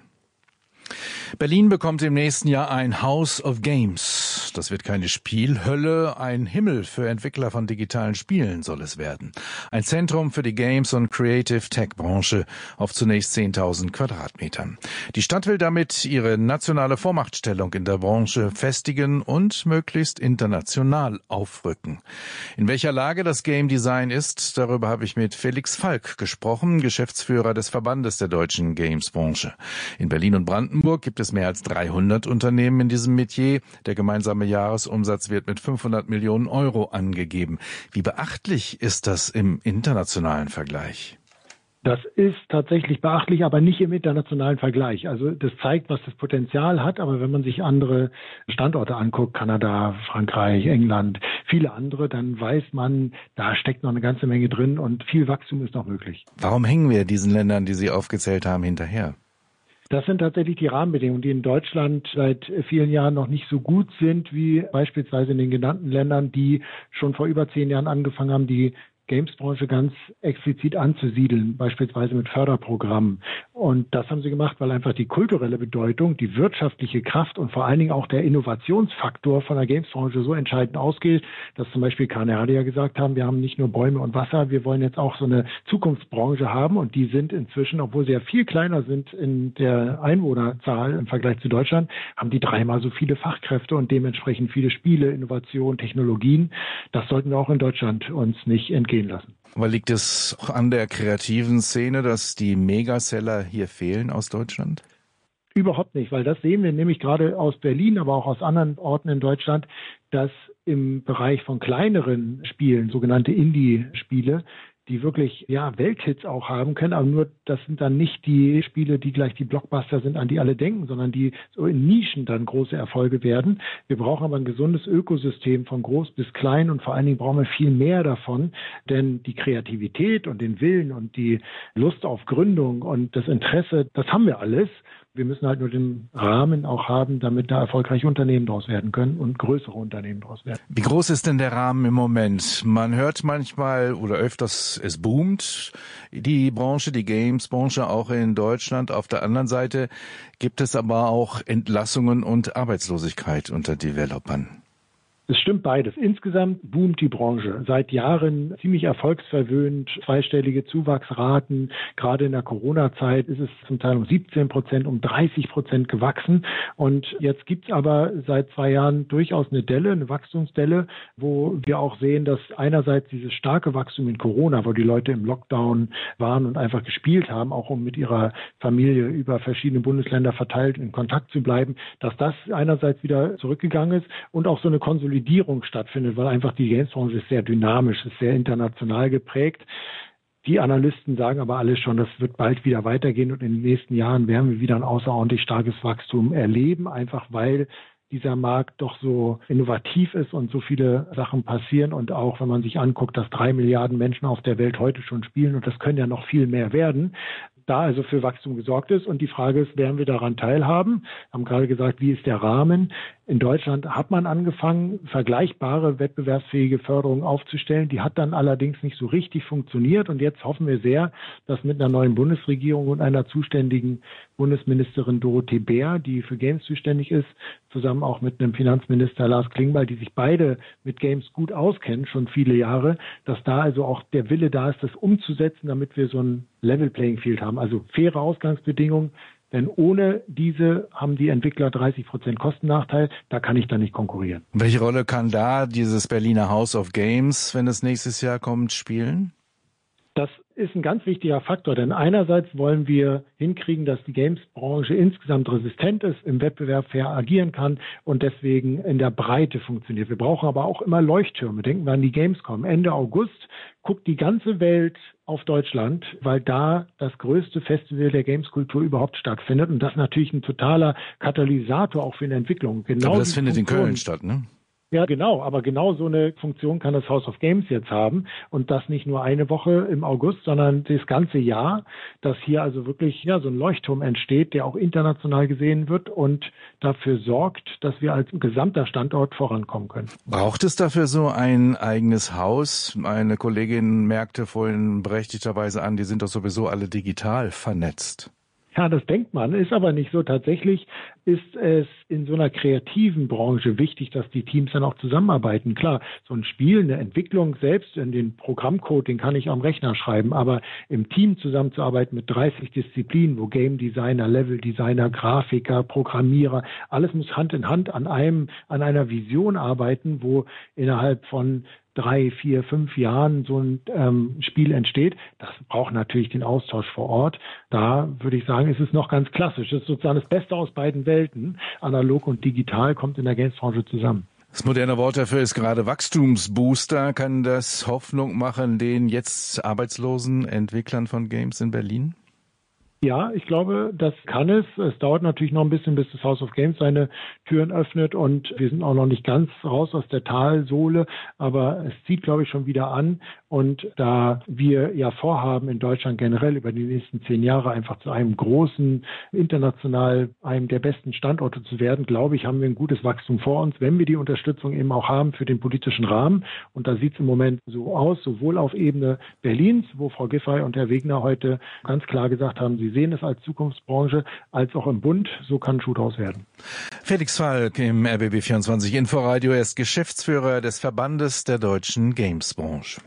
Berlin bekommt im nächsten Jahr ein House of Games. Das wird keine Spielhölle, ein Himmel für Entwickler von digitalen Spielen soll es werden. Ein Zentrum für die Games- und Creative-Tech-Branche auf zunächst 10.000 Quadratmetern. Die Stadt will damit ihre nationale Vormachtstellung in der Branche festigen und möglichst international aufrücken. In welcher Lage das Game Design ist, darüber habe ich mit Felix Falk gesprochen, Geschäftsführer des Verbandes der deutschen Games-Branche. In Berlin und Brandenburg gibt es mehr als 300 Unternehmen in diesem Metier. Der gemeinsame Jahresumsatz wird mit 500 Millionen Euro angegeben. Wie beachtlich ist das im internationalen Vergleich? Das ist tatsächlich beachtlich, aber nicht im internationalen Vergleich. Also das zeigt, was das Potenzial hat, aber wenn man sich andere Standorte anguckt, Kanada, Frankreich, England, viele andere, dann weiß man, da steckt noch eine ganze Menge drin und viel Wachstum ist noch möglich. Warum hängen wir diesen Ländern, die Sie aufgezählt haben, hinterher? Das sind tatsächlich die Rahmenbedingungen, die in Deutschland seit vielen Jahren noch nicht so gut sind, wie beispielsweise in den genannten Ländern, die schon vor über 10 Jahren angefangen haben, die Games-Branche ganz explizit anzusiedeln, beispielsweise mit Förderprogrammen. Und das haben sie gemacht, weil einfach die kulturelle Bedeutung, die wirtschaftliche Kraft und vor allen Dingen auch der Innovationsfaktor von der Games-Branche so entscheidend ausgeht, dass zum Beispiel Kanadier gesagt haben, wir haben nicht nur Bäume und Wasser, wir wollen jetzt auch so eine Zukunftsbranche haben. Und die sind inzwischen, obwohl sie ja viel kleiner sind in der Einwohnerzahl im Vergleich zu Deutschland, haben die 3-mal so viele Fachkräfte und dementsprechend viele Spiele, Innovation, Technologien. Das sollten wir auch in Deutschland uns nicht entgehen lassen. Aber liegt es auch an der kreativen Szene, dass die Megaseller hier fehlen aus Deutschland? Überhaupt nicht, weil das sehen wir nämlich gerade aus Berlin, aber auch aus anderen Orten in Deutschland, dass im Bereich von kleineren Spielen, sogenannte Indie-Spiele, die wirklich Welthits auch haben können, aber nur das sind dann nicht die Spiele, die gleich die Blockbuster sind, an die alle denken, sondern die so in Nischen dann große Erfolge werden. Wir brauchen aber ein gesundes Ökosystem von groß bis klein und vor allen Dingen brauchen wir viel mehr davon, denn die Kreativität und den Willen und die Lust auf Gründung und das Interesse, das haben wir alles. Wir müssen halt nur den Rahmen auch haben, damit da erfolgreiche Unternehmen draus werden können und größere Unternehmen draus werden. Wie groß ist denn der Rahmen im Moment? Man hört manchmal oder öfters, es boomt, die Branche, die Games-Branche auch in Deutschland. Auf der anderen Seite gibt es aber auch Entlassungen und Arbeitslosigkeit unter Developern. Es stimmt beides. Insgesamt boomt die Branche. Seit Jahren ziemlich erfolgsverwöhnt, zweistellige Zuwachsraten. Gerade in der Corona-Zeit ist es zum Teil um 17%, um 30% gewachsen. Und jetzt gibt's aber seit 2 Jahren durchaus eine Delle, eine Wachstumsdelle, wo wir auch sehen, dass einerseits dieses starke Wachstum in Corona, wo die Leute im Lockdown waren und einfach gespielt haben, auch um mit ihrer Familie über verschiedene Bundesländer verteilt in Kontakt zu bleiben, dass das einerseits wieder zurückgegangen ist und auch so eine Konsolidierung stattfindet, weil einfach die Games-Branche ist sehr dynamisch, ist sehr international geprägt. Die Analysten sagen aber alle schon, das wird bald wieder weitergehen und in den nächsten Jahren werden wir wieder ein außerordentlich starkes Wachstum erleben, einfach weil dieser Markt doch so innovativ ist und so viele Sachen passieren und auch, wenn man sich anguckt, dass 3 Milliarden Menschen auf der Welt heute schon spielen und das können ja noch viel mehr werden, da also für Wachstum gesorgt ist. Und die Frage ist, werden wir daran teilhaben? Wir haben gerade gesagt, wie ist der Rahmen? In Deutschland hat man angefangen, vergleichbare wettbewerbsfähige Förderung aufzustellen. Die hat dann allerdings nicht so richtig funktioniert. Und jetzt hoffen wir sehr, dass mit einer neuen Bundesregierung und einer zuständigen Bundesministerin Dorothee Bär, die für Games zuständig ist, zusammen auch mit einem Finanzminister Lars Klingbeil, die sich beide mit Games gut auskennen, schon viele Jahre, dass da also auch der Wille da ist, das umzusetzen, damit wir so ein Level Playing Field haben. Also faire Ausgangsbedingungen. Denn ohne diese haben die Entwickler 30% Kostennachteil. Da kann ich dann nicht konkurrieren. Welche Rolle kann da dieses Berliner House of Games, wenn es nächstes Jahr kommt, spielen? Das ist ein ganz wichtiger Faktor, denn einerseits wollen wir hinkriegen, dass die Games-Branche insgesamt resistent ist, im Wettbewerb fair agieren kann und deswegen in der Breite funktioniert. Wir brauchen aber auch immer Leuchttürme. Denken wir an die Gamescom. Ende August guckt die ganze Welt auf Deutschland, weil da das größte Festival der Gameskultur überhaupt stattfindet und das ist natürlich ein totaler Katalysator auch für eine Entwicklung. Genau, aber das findet in Köln statt, ne? Ja, genau. Aber genau so eine Funktion kann das House of Games jetzt haben. Und das nicht nur eine Woche im August, sondern das ganze Jahr, dass hier also wirklich so ein Leuchtturm entsteht, der auch international gesehen wird und dafür sorgt, dass wir als gesamter Standort vorankommen können. Braucht es dafür so ein eigenes Haus? Eine Kollegin merkte vorhin berechtigterweise an, die sind doch sowieso alle digital vernetzt. Ja, das denkt man, ist aber nicht so. Tatsächlich ist es in so einer kreativen Branche wichtig, dass die Teams dann auch zusammenarbeiten. Klar, so ein Spiel, eine Entwicklung selbst, in den Programmcode, den kann ich am Rechner schreiben, aber im Team zusammenzuarbeiten mit 30 Disziplinen, wo Game Designer, Level Designer, Grafiker, Programmierer, alles muss Hand in Hand an einer Vision arbeiten, wo innerhalb von 3, 4, 5 Jahren so ein Spiel entsteht. Das braucht natürlich den Austausch vor Ort. Da würde ich sagen, ist es noch ganz klassisch. Das ist sozusagen das Beste aus beiden Welten. Analog und digital kommt in der Gamesbranche zusammen. Das moderne Wort dafür ist gerade Wachstumsbooster. Kann das Hoffnung machen den jetzt arbeitslosen Entwicklern von Games in Berlin? Ja, ich glaube, das kann es. Es dauert natürlich noch ein bisschen, bis das House of Games seine Türen öffnet und wir sind auch noch nicht ganz raus aus der Talsohle, aber es zieht, glaube ich, schon wieder an. Und da wir ja vorhaben, in Deutschland generell über die nächsten 10 Jahre einfach zu einem großen, international einem der besten Standorte zu werden, glaube ich, haben wir ein gutes Wachstum vor uns, wenn wir die Unterstützung eben auch haben für den politischen Rahmen. Und da sieht es im Moment so aus, sowohl auf Ebene Berlins, wo Frau Giffey und Herr Wegner heute ganz klar gesagt haben, sie sehen es als Zukunftsbranche, als auch im Bund. So kann ein Schuh draus werden. Felix Falk im RBB24 Inforadio. Er ist Geschäftsführer des Verbandes der deutschen Gamesbranche.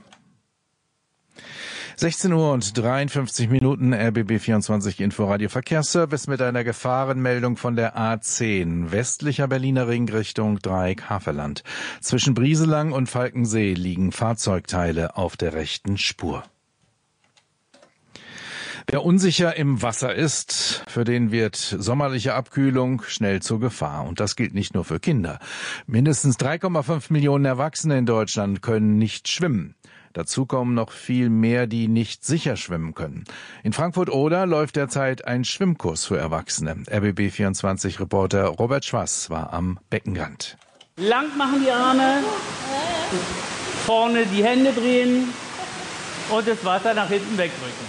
16 Uhr und 53 Minuten, RBB24 Inforadio Verkehrsservice mit einer Gefahrenmeldung von der A10, westlicher Berliner Ring Richtung Dreieck-Havelland. Zwischen Brieselang und Falkensee liegen Fahrzeugteile auf der rechten Spur. Wer unsicher im Wasser ist, für den wird sommerliche Abkühlung schnell zur Gefahr. Und das gilt nicht nur für Kinder. Mindestens 3,5 Millionen Erwachsene in Deutschland können nicht schwimmen. Dazu kommen noch viel mehr, die nicht sicher schwimmen können. In Frankfurt-Oder läuft derzeit ein Schwimmkurs für Erwachsene. RBB24-Reporter Robert Schwass war am Beckenrand. Lang machen die Arme, vorne die Hände drehen und das Wasser nach hinten wegdrücken.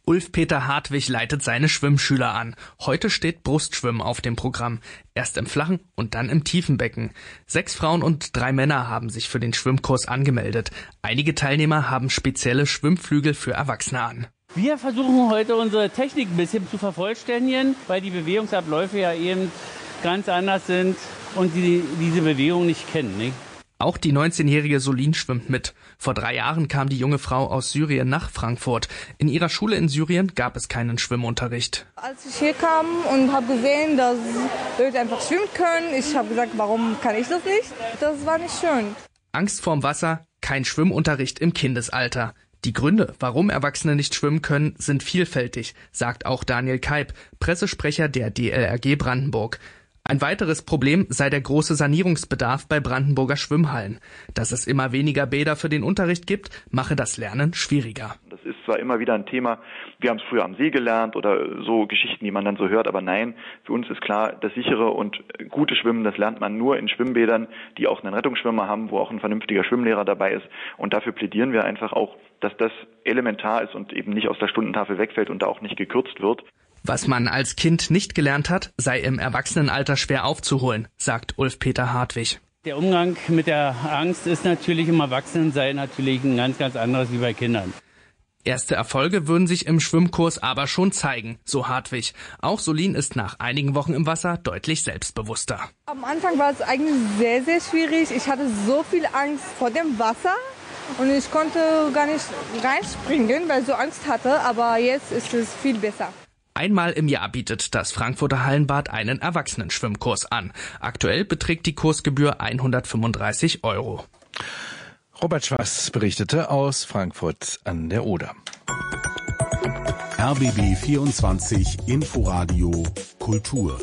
Ulf-Peter Hartwig leitet seine Schwimmschüler an. Heute steht Brustschwimmen auf dem Programm. Erst im flachen und dann im tiefen Becken. 6 Frauen und 3 Männer haben sich für den Schwimmkurs angemeldet. Einige Teilnehmer haben spezielle Schwimmflügel für Erwachsene an. Wir versuchen heute unsere Technik ein bisschen zu vervollständigen, weil die Bewegungsabläufe ja eben ganz anders sind und die diese Bewegung nicht kennen, nicht? Auch die 19-jährige Solin schwimmt mit. Vor 3 Jahren kam die junge Frau aus Syrien nach Frankfurt. In ihrer Schule in Syrien gab es keinen Schwimmunterricht. Als ich hier kam und habe gesehen, dass Leute einfach schwimmen können, ich habe gesagt, warum kann ich das nicht? Das war nicht schön. Angst vorm Wasser, kein Schwimmunterricht im Kindesalter. Die Gründe, warum Erwachsene nicht schwimmen können, sind vielfältig, sagt auch Daniel Keib, Pressesprecher der DLRG Brandenburg. Ein weiteres Problem sei der große Sanierungsbedarf bei Brandenburger Schwimmhallen. Dass es immer weniger Bäder für den Unterricht gibt, mache das Lernen schwieriger. Das ist zwar immer wieder ein Thema, wir haben es früher am See gelernt oder so Geschichten, die man dann so hört, aber nein, für uns ist klar, das sichere und gute Schwimmen, das lernt man nur in Schwimmbädern, die auch einen Rettungsschwimmer haben, wo auch ein vernünftiger Schwimmlehrer dabei ist. Und dafür plädieren wir einfach auch, dass das elementar ist und eben nicht aus der Stundentafel wegfällt und da auch nicht gekürzt wird. Was man als Kind nicht gelernt hat, sei im Erwachsenenalter schwer aufzuholen, sagt Ulf-Peter Hartwig. Der Umgang mit der Angst ist natürlich im Erwachsenensein natürlich ein ganz anderes wie bei Kindern. Erste Erfolge würden sich im Schwimmkurs aber schon zeigen, so Hartwig. Auch Solin ist nach einigen Wochen im Wasser deutlich selbstbewusster. Am Anfang war es eigentlich sehr, sehr schwierig. Ich hatte so viel Angst vor dem Wasser und ich konnte gar nicht reinspringen, weil ich so Angst hatte. Aber jetzt ist es viel besser. Einmal im Jahr bietet das Frankfurter Hallenbad einen Erwachsenenschwimmkurs an. Aktuell beträgt die Kursgebühr 135 €. Robert Schwass berichtete aus Frankfurt an der Oder. RBB 24 Inforadio Kultur.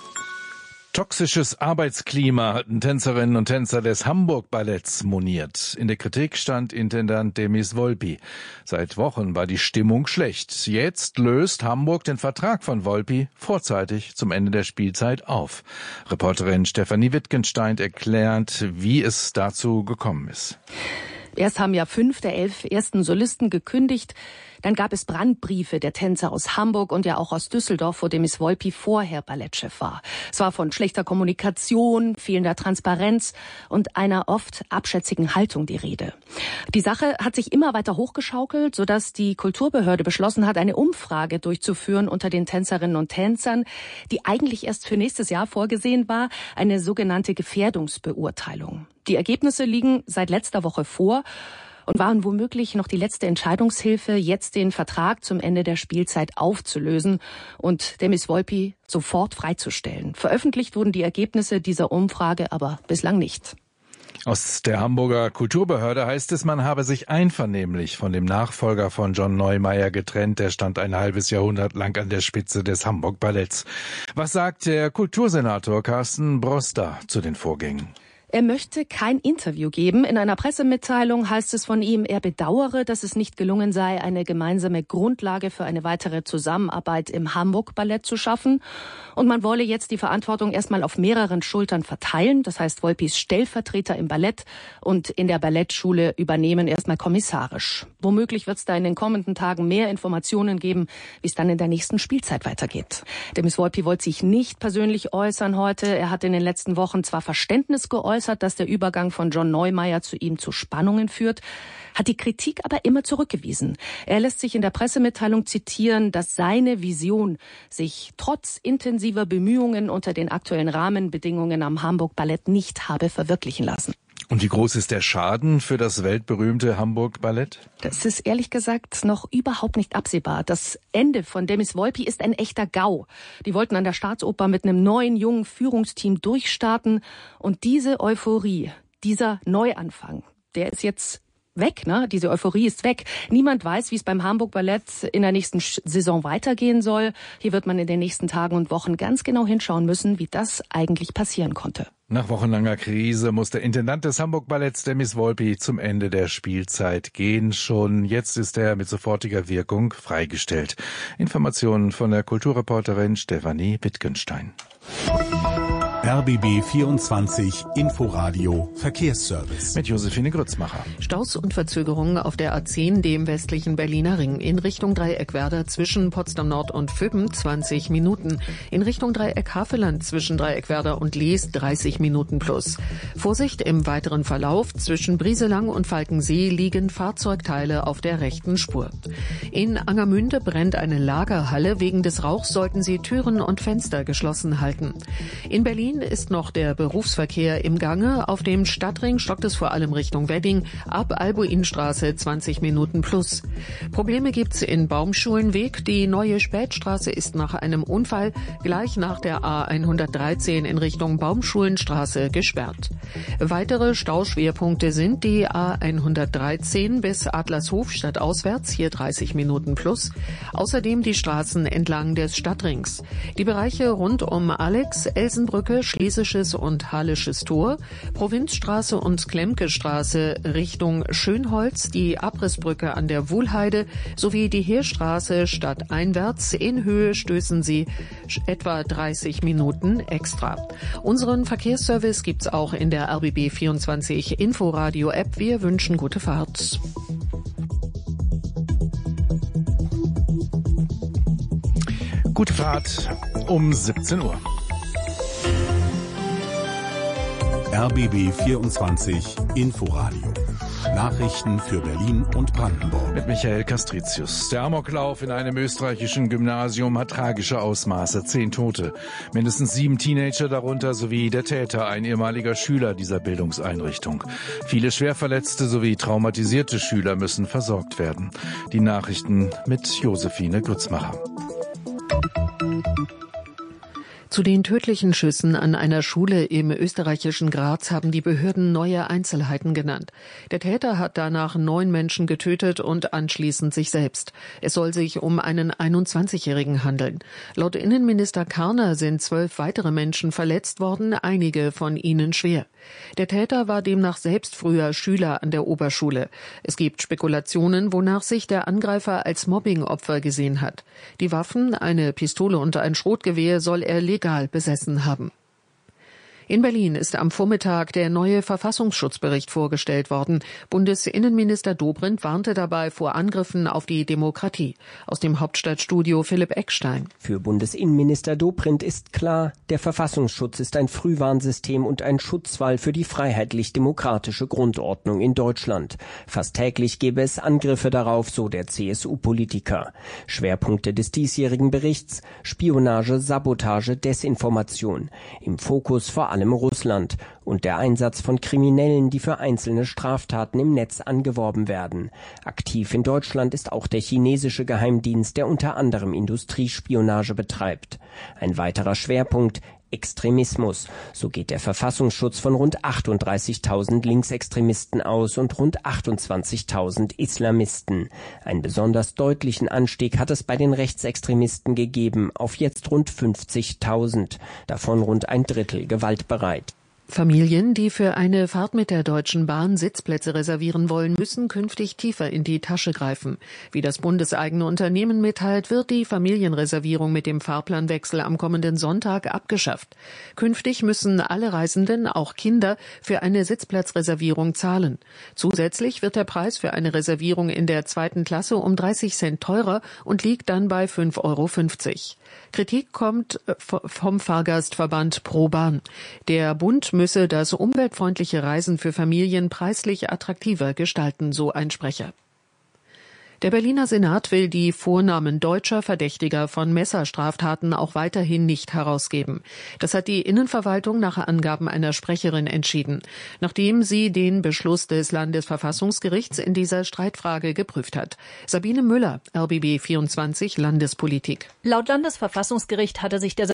Toxisches Arbeitsklima hatten Tänzerinnen und Tänzer des Hamburg-Balletts moniert. In der Kritik stand Intendant Demis Volpi. Seit Wochen war die Stimmung schlecht. Jetzt löst Hamburg den Vertrag von Volpi vorzeitig zum Ende der Spielzeit auf. Reporterin Stefanie Wittgenstein erklärt, wie es dazu gekommen ist. Erst haben ja 5 der 11 ersten Solisten gekündigt. Dann gab es Brandbriefe der Tänzer aus Hamburg und ja auch aus Düsseldorf, wo Demis Volpi vorher Ballettchef war. Es war von schlechter Kommunikation, fehlender Transparenz und einer oft abschätzigen Haltung die Rede. Die Sache hat sich immer weiter hochgeschaukelt, sodass die Kulturbehörde beschlossen hat, eine Umfrage durchzuführen unter den Tänzerinnen und Tänzern, die eigentlich erst für nächstes Jahr vorgesehen war, eine sogenannte Gefährdungsbeurteilung. Die Ergebnisse liegen seit letzter Woche vor und waren womöglich noch die letzte Entscheidungshilfe, jetzt den Vertrag zum Ende der Spielzeit aufzulösen und Demis Volpi sofort freizustellen. Veröffentlicht wurden die Ergebnisse dieser Umfrage aber bislang nicht. Aus der Hamburger Kulturbehörde heißt es, man habe sich einvernehmlich von dem Nachfolger von John Neumeier getrennt. Der stand ein halbes Jahrhundert lang an der Spitze des Hamburg-Balletts. Was sagt der Kultursenator Carsten Broster zu den Vorgängen? Er möchte kein Interview geben. In einer Pressemitteilung heißt es von ihm, er bedauere, dass es nicht gelungen sei, eine gemeinsame Grundlage für eine weitere Zusammenarbeit im Hamburg-Ballett zu schaffen. Und man wolle jetzt die Verantwortung erstmal auf mehreren Schultern verteilen. Das heißt, Volpis Stellvertreter im Ballett und in der Ballettschule übernehmen erstmal kommissarisch. Womöglich wird es da in den kommenden Tagen mehr Informationen geben, wie es dann in der nächsten Spielzeit weitergeht. Demis Volpi wollte sich nicht persönlich äußern heute. Er hat in den letzten Wochen zwar Verständnis geäußert, dass der Übergang von John Neumeier zu ihm zu Spannungen führt, hat die Kritik aber immer zurückgewiesen. Er lässt sich in der Pressemitteilung zitieren, dass seine Vision sich trotz intensiver Bemühungen unter den aktuellen Rahmenbedingungen am Hamburg-Ballett nicht habe verwirklichen lassen. Und wie groß ist der Schaden für das weltberühmte Hamburg-Ballett? Das ist ehrlich gesagt noch überhaupt nicht absehbar. Das Ende von Demis Volpi ist ein echter GAU. Die wollten an der Staatsoper mit einem neuen, jungen Führungsteam durchstarten. Und diese Euphorie, dieser Neuanfang, der ist jetzt weg, ne? Diese Euphorie ist weg. Niemand weiß, wie es beim Hamburg-Ballett in der nächsten Saison weitergehen soll. Hier wird man in den nächsten Tagen und Wochen ganz genau hinschauen müssen, wie das eigentlich passieren konnte. Nach wochenlanger Krise muss der Intendant des Hamburg-Balletts, Demis Volpi, zum Ende der Spielzeit gehen. Schon jetzt ist er mit sofortiger Wirkung freigestellt. Informationen von der Kulturreporterin Stefanie Wittgenstein. RBB 24 Inforadio Verkehrsservice. Mit Josephine Grützmacher. Staus und Verzögerungen auf der A10, dem westlichen Berliner Ring. In Richtung Dreieckwerder zwischen Potsdam Nord und Füppen 20 Minuten. In Richtung Dreieck Havelland zwischen Dreieckwerder und Lees 30 Minuten plus. Vorsicht im weiteren Verlauf. Zwischen Brieselang und Falkensee liegen Fahrzeugteile auf der rechten Spur. In Angermünde brennt eine Lagerhalle. Wegen des Rauchs sollten Sie Türen und Fenster geschlossen halten. In Berlin ist noch der Berufsverkehr im Gange. Auf dem Stadtring stockt es vor allem Richtung Wedding. Ab Albuinstraße 20 Minuten plus. Probleme gibt's in Baumschulenweg. Die neue Spätstraße ist nach einem Unfall gleich nach der A113 in Richtung Baumschulenstraße gesperrt. Weitere Stauschwerpunkte sind die A113 bis Adlershof stadtauswärts, hier 30 Minuten plus. Außerdem die Straßen entlang des Stadtrings. Die Bereiche rund um Alex, Elsenbrücke, Schlesisches und Hallisches Tor, Provinzstraße und Klemke-Straße Richtung Schönholz, die Abrissbrücke an der Wuhlheide sowie die Heerstraße stadteinwärts. In Höhe stößen Sie etwa 30 Minuten extra. Unseren Verkehrsservice gibt's auch in der RBB 24 Inforadio App. Wir wünschen gute Fahrt. Gute Fahrt um 17 Uhr. RBB 24 Inforadio. Nachrichten für Berlin und Brandenburg. Mit Michael Castricius. Der Amoklauf in einem österreichischen Gymnasium hat tragische Ausmaße. 10 Tote. Mindestens 7 Teenager darunter sowie der Täter, ein ehemaliger Schüler dieser Bildungseinrichtung. Viele Schwerverletzte sowie traumatisierte Schüler müssen versorgt werden. Die Nachrichten mit Josephine Grützmacher. Zu den tödlichen Schüssen an einer Schule im österreichischen Graz haben die Behörden neue Einzelheiten genannt. Der Täter hat danach 9 Menschen getötet und anschließend sich selbst. Es soll sich um einen 21-Jährigen handeln. Laut Innenminister Karner sind 12 weitere Menschen verletzt worden, einige von ihnen schwer. Der Täter war demnach selbst früher Schüler an der Oberschule. Es gibt Spekulationen, wonach sich der Angreifer als Mobbingopfer gesehen hat. Die Waffen, eine Pistole und ein Schrotgewehr, soll er legal besessen haben. In Berlin ist am Vormittag der neue Verfassungsschutzbericht vorgestellt worden. Bundesinnenminister Dobrindt warnte dabei vor Angriffen auf die Demokratie. Aus dem Hauptstadtstudio Philipp Eckstein. Für Bundesinnenminister Dobrindt ist klar, der Verfassungsschutz ist ein Frühwarnsystem und ein Schutzwall für die freiheitlich-demokratische Grundordnung in Deutschland. Fast täglich gebe es Angriffe darauf, so der CSU-Politiker. Schwerpunkte des diesjährigen Berichts: Spionage, Sabotage, Desinformation. Im Fokus vor allem Russland und der Einsatz von Kriminellen, die für einzelne Straftaten im Netz angeworben werden. Aktiv in Deutschland ist auch der chinesische Geheimdienst, der unter anderem Industriespionage betreibt. Ein weiterer Schwerpunkt: Extremismus. So geht der Verfassungsschutz von rund 38.000 Linksextremisten aus und rund 28.000 Islamisten. Einen besonders deutlichen Anstieg hat es bei den Rechtsextremisten gegeben, auf jetzt rund 50.000. Davon rund ein Drittel gewaltbereit. Familien, die für eine Fahrt mit der Deutschen Bahn Sitzplätze reservieren wollen, müssen künftig tiefer in die Tasche greifen. Wie das bundeseigene Unternehmen mitteilt, wird die Familienreservierung mit dem Fahrplanwechsel am kommenden Sonntag abgeschafft. Künftig müssen alle Reisenden, auch Kinder, für eine Sitzplatzreservierung zahlen. Zusätzlich wird der Preis für eine Reservierung in der 2. Klasse um 30 Cent teurer und liegt dann bei 5,50 €. Kritik kommt vom Fahrgastverband ProBahn. Der Bund müsse das umweltfreundliche Reisen für Familien preislich attraktiver gestalten, so ein Sprecher. Der Berliner Senat will die Vornamen deutscher Verdächtiger von Messerstraftaten auch weiterhin nicht herausgeben. Das hat die Innenverwaltung nach Angaben einer Sprecherin entschieden, nachdem sie den Beschluss des Landesverfassungsgerichts in dieser Streitfrage geprüft hat. Sabine Müller, RBB 24 Landespolitik. Laut Landesverfassungsgericht hatte sich der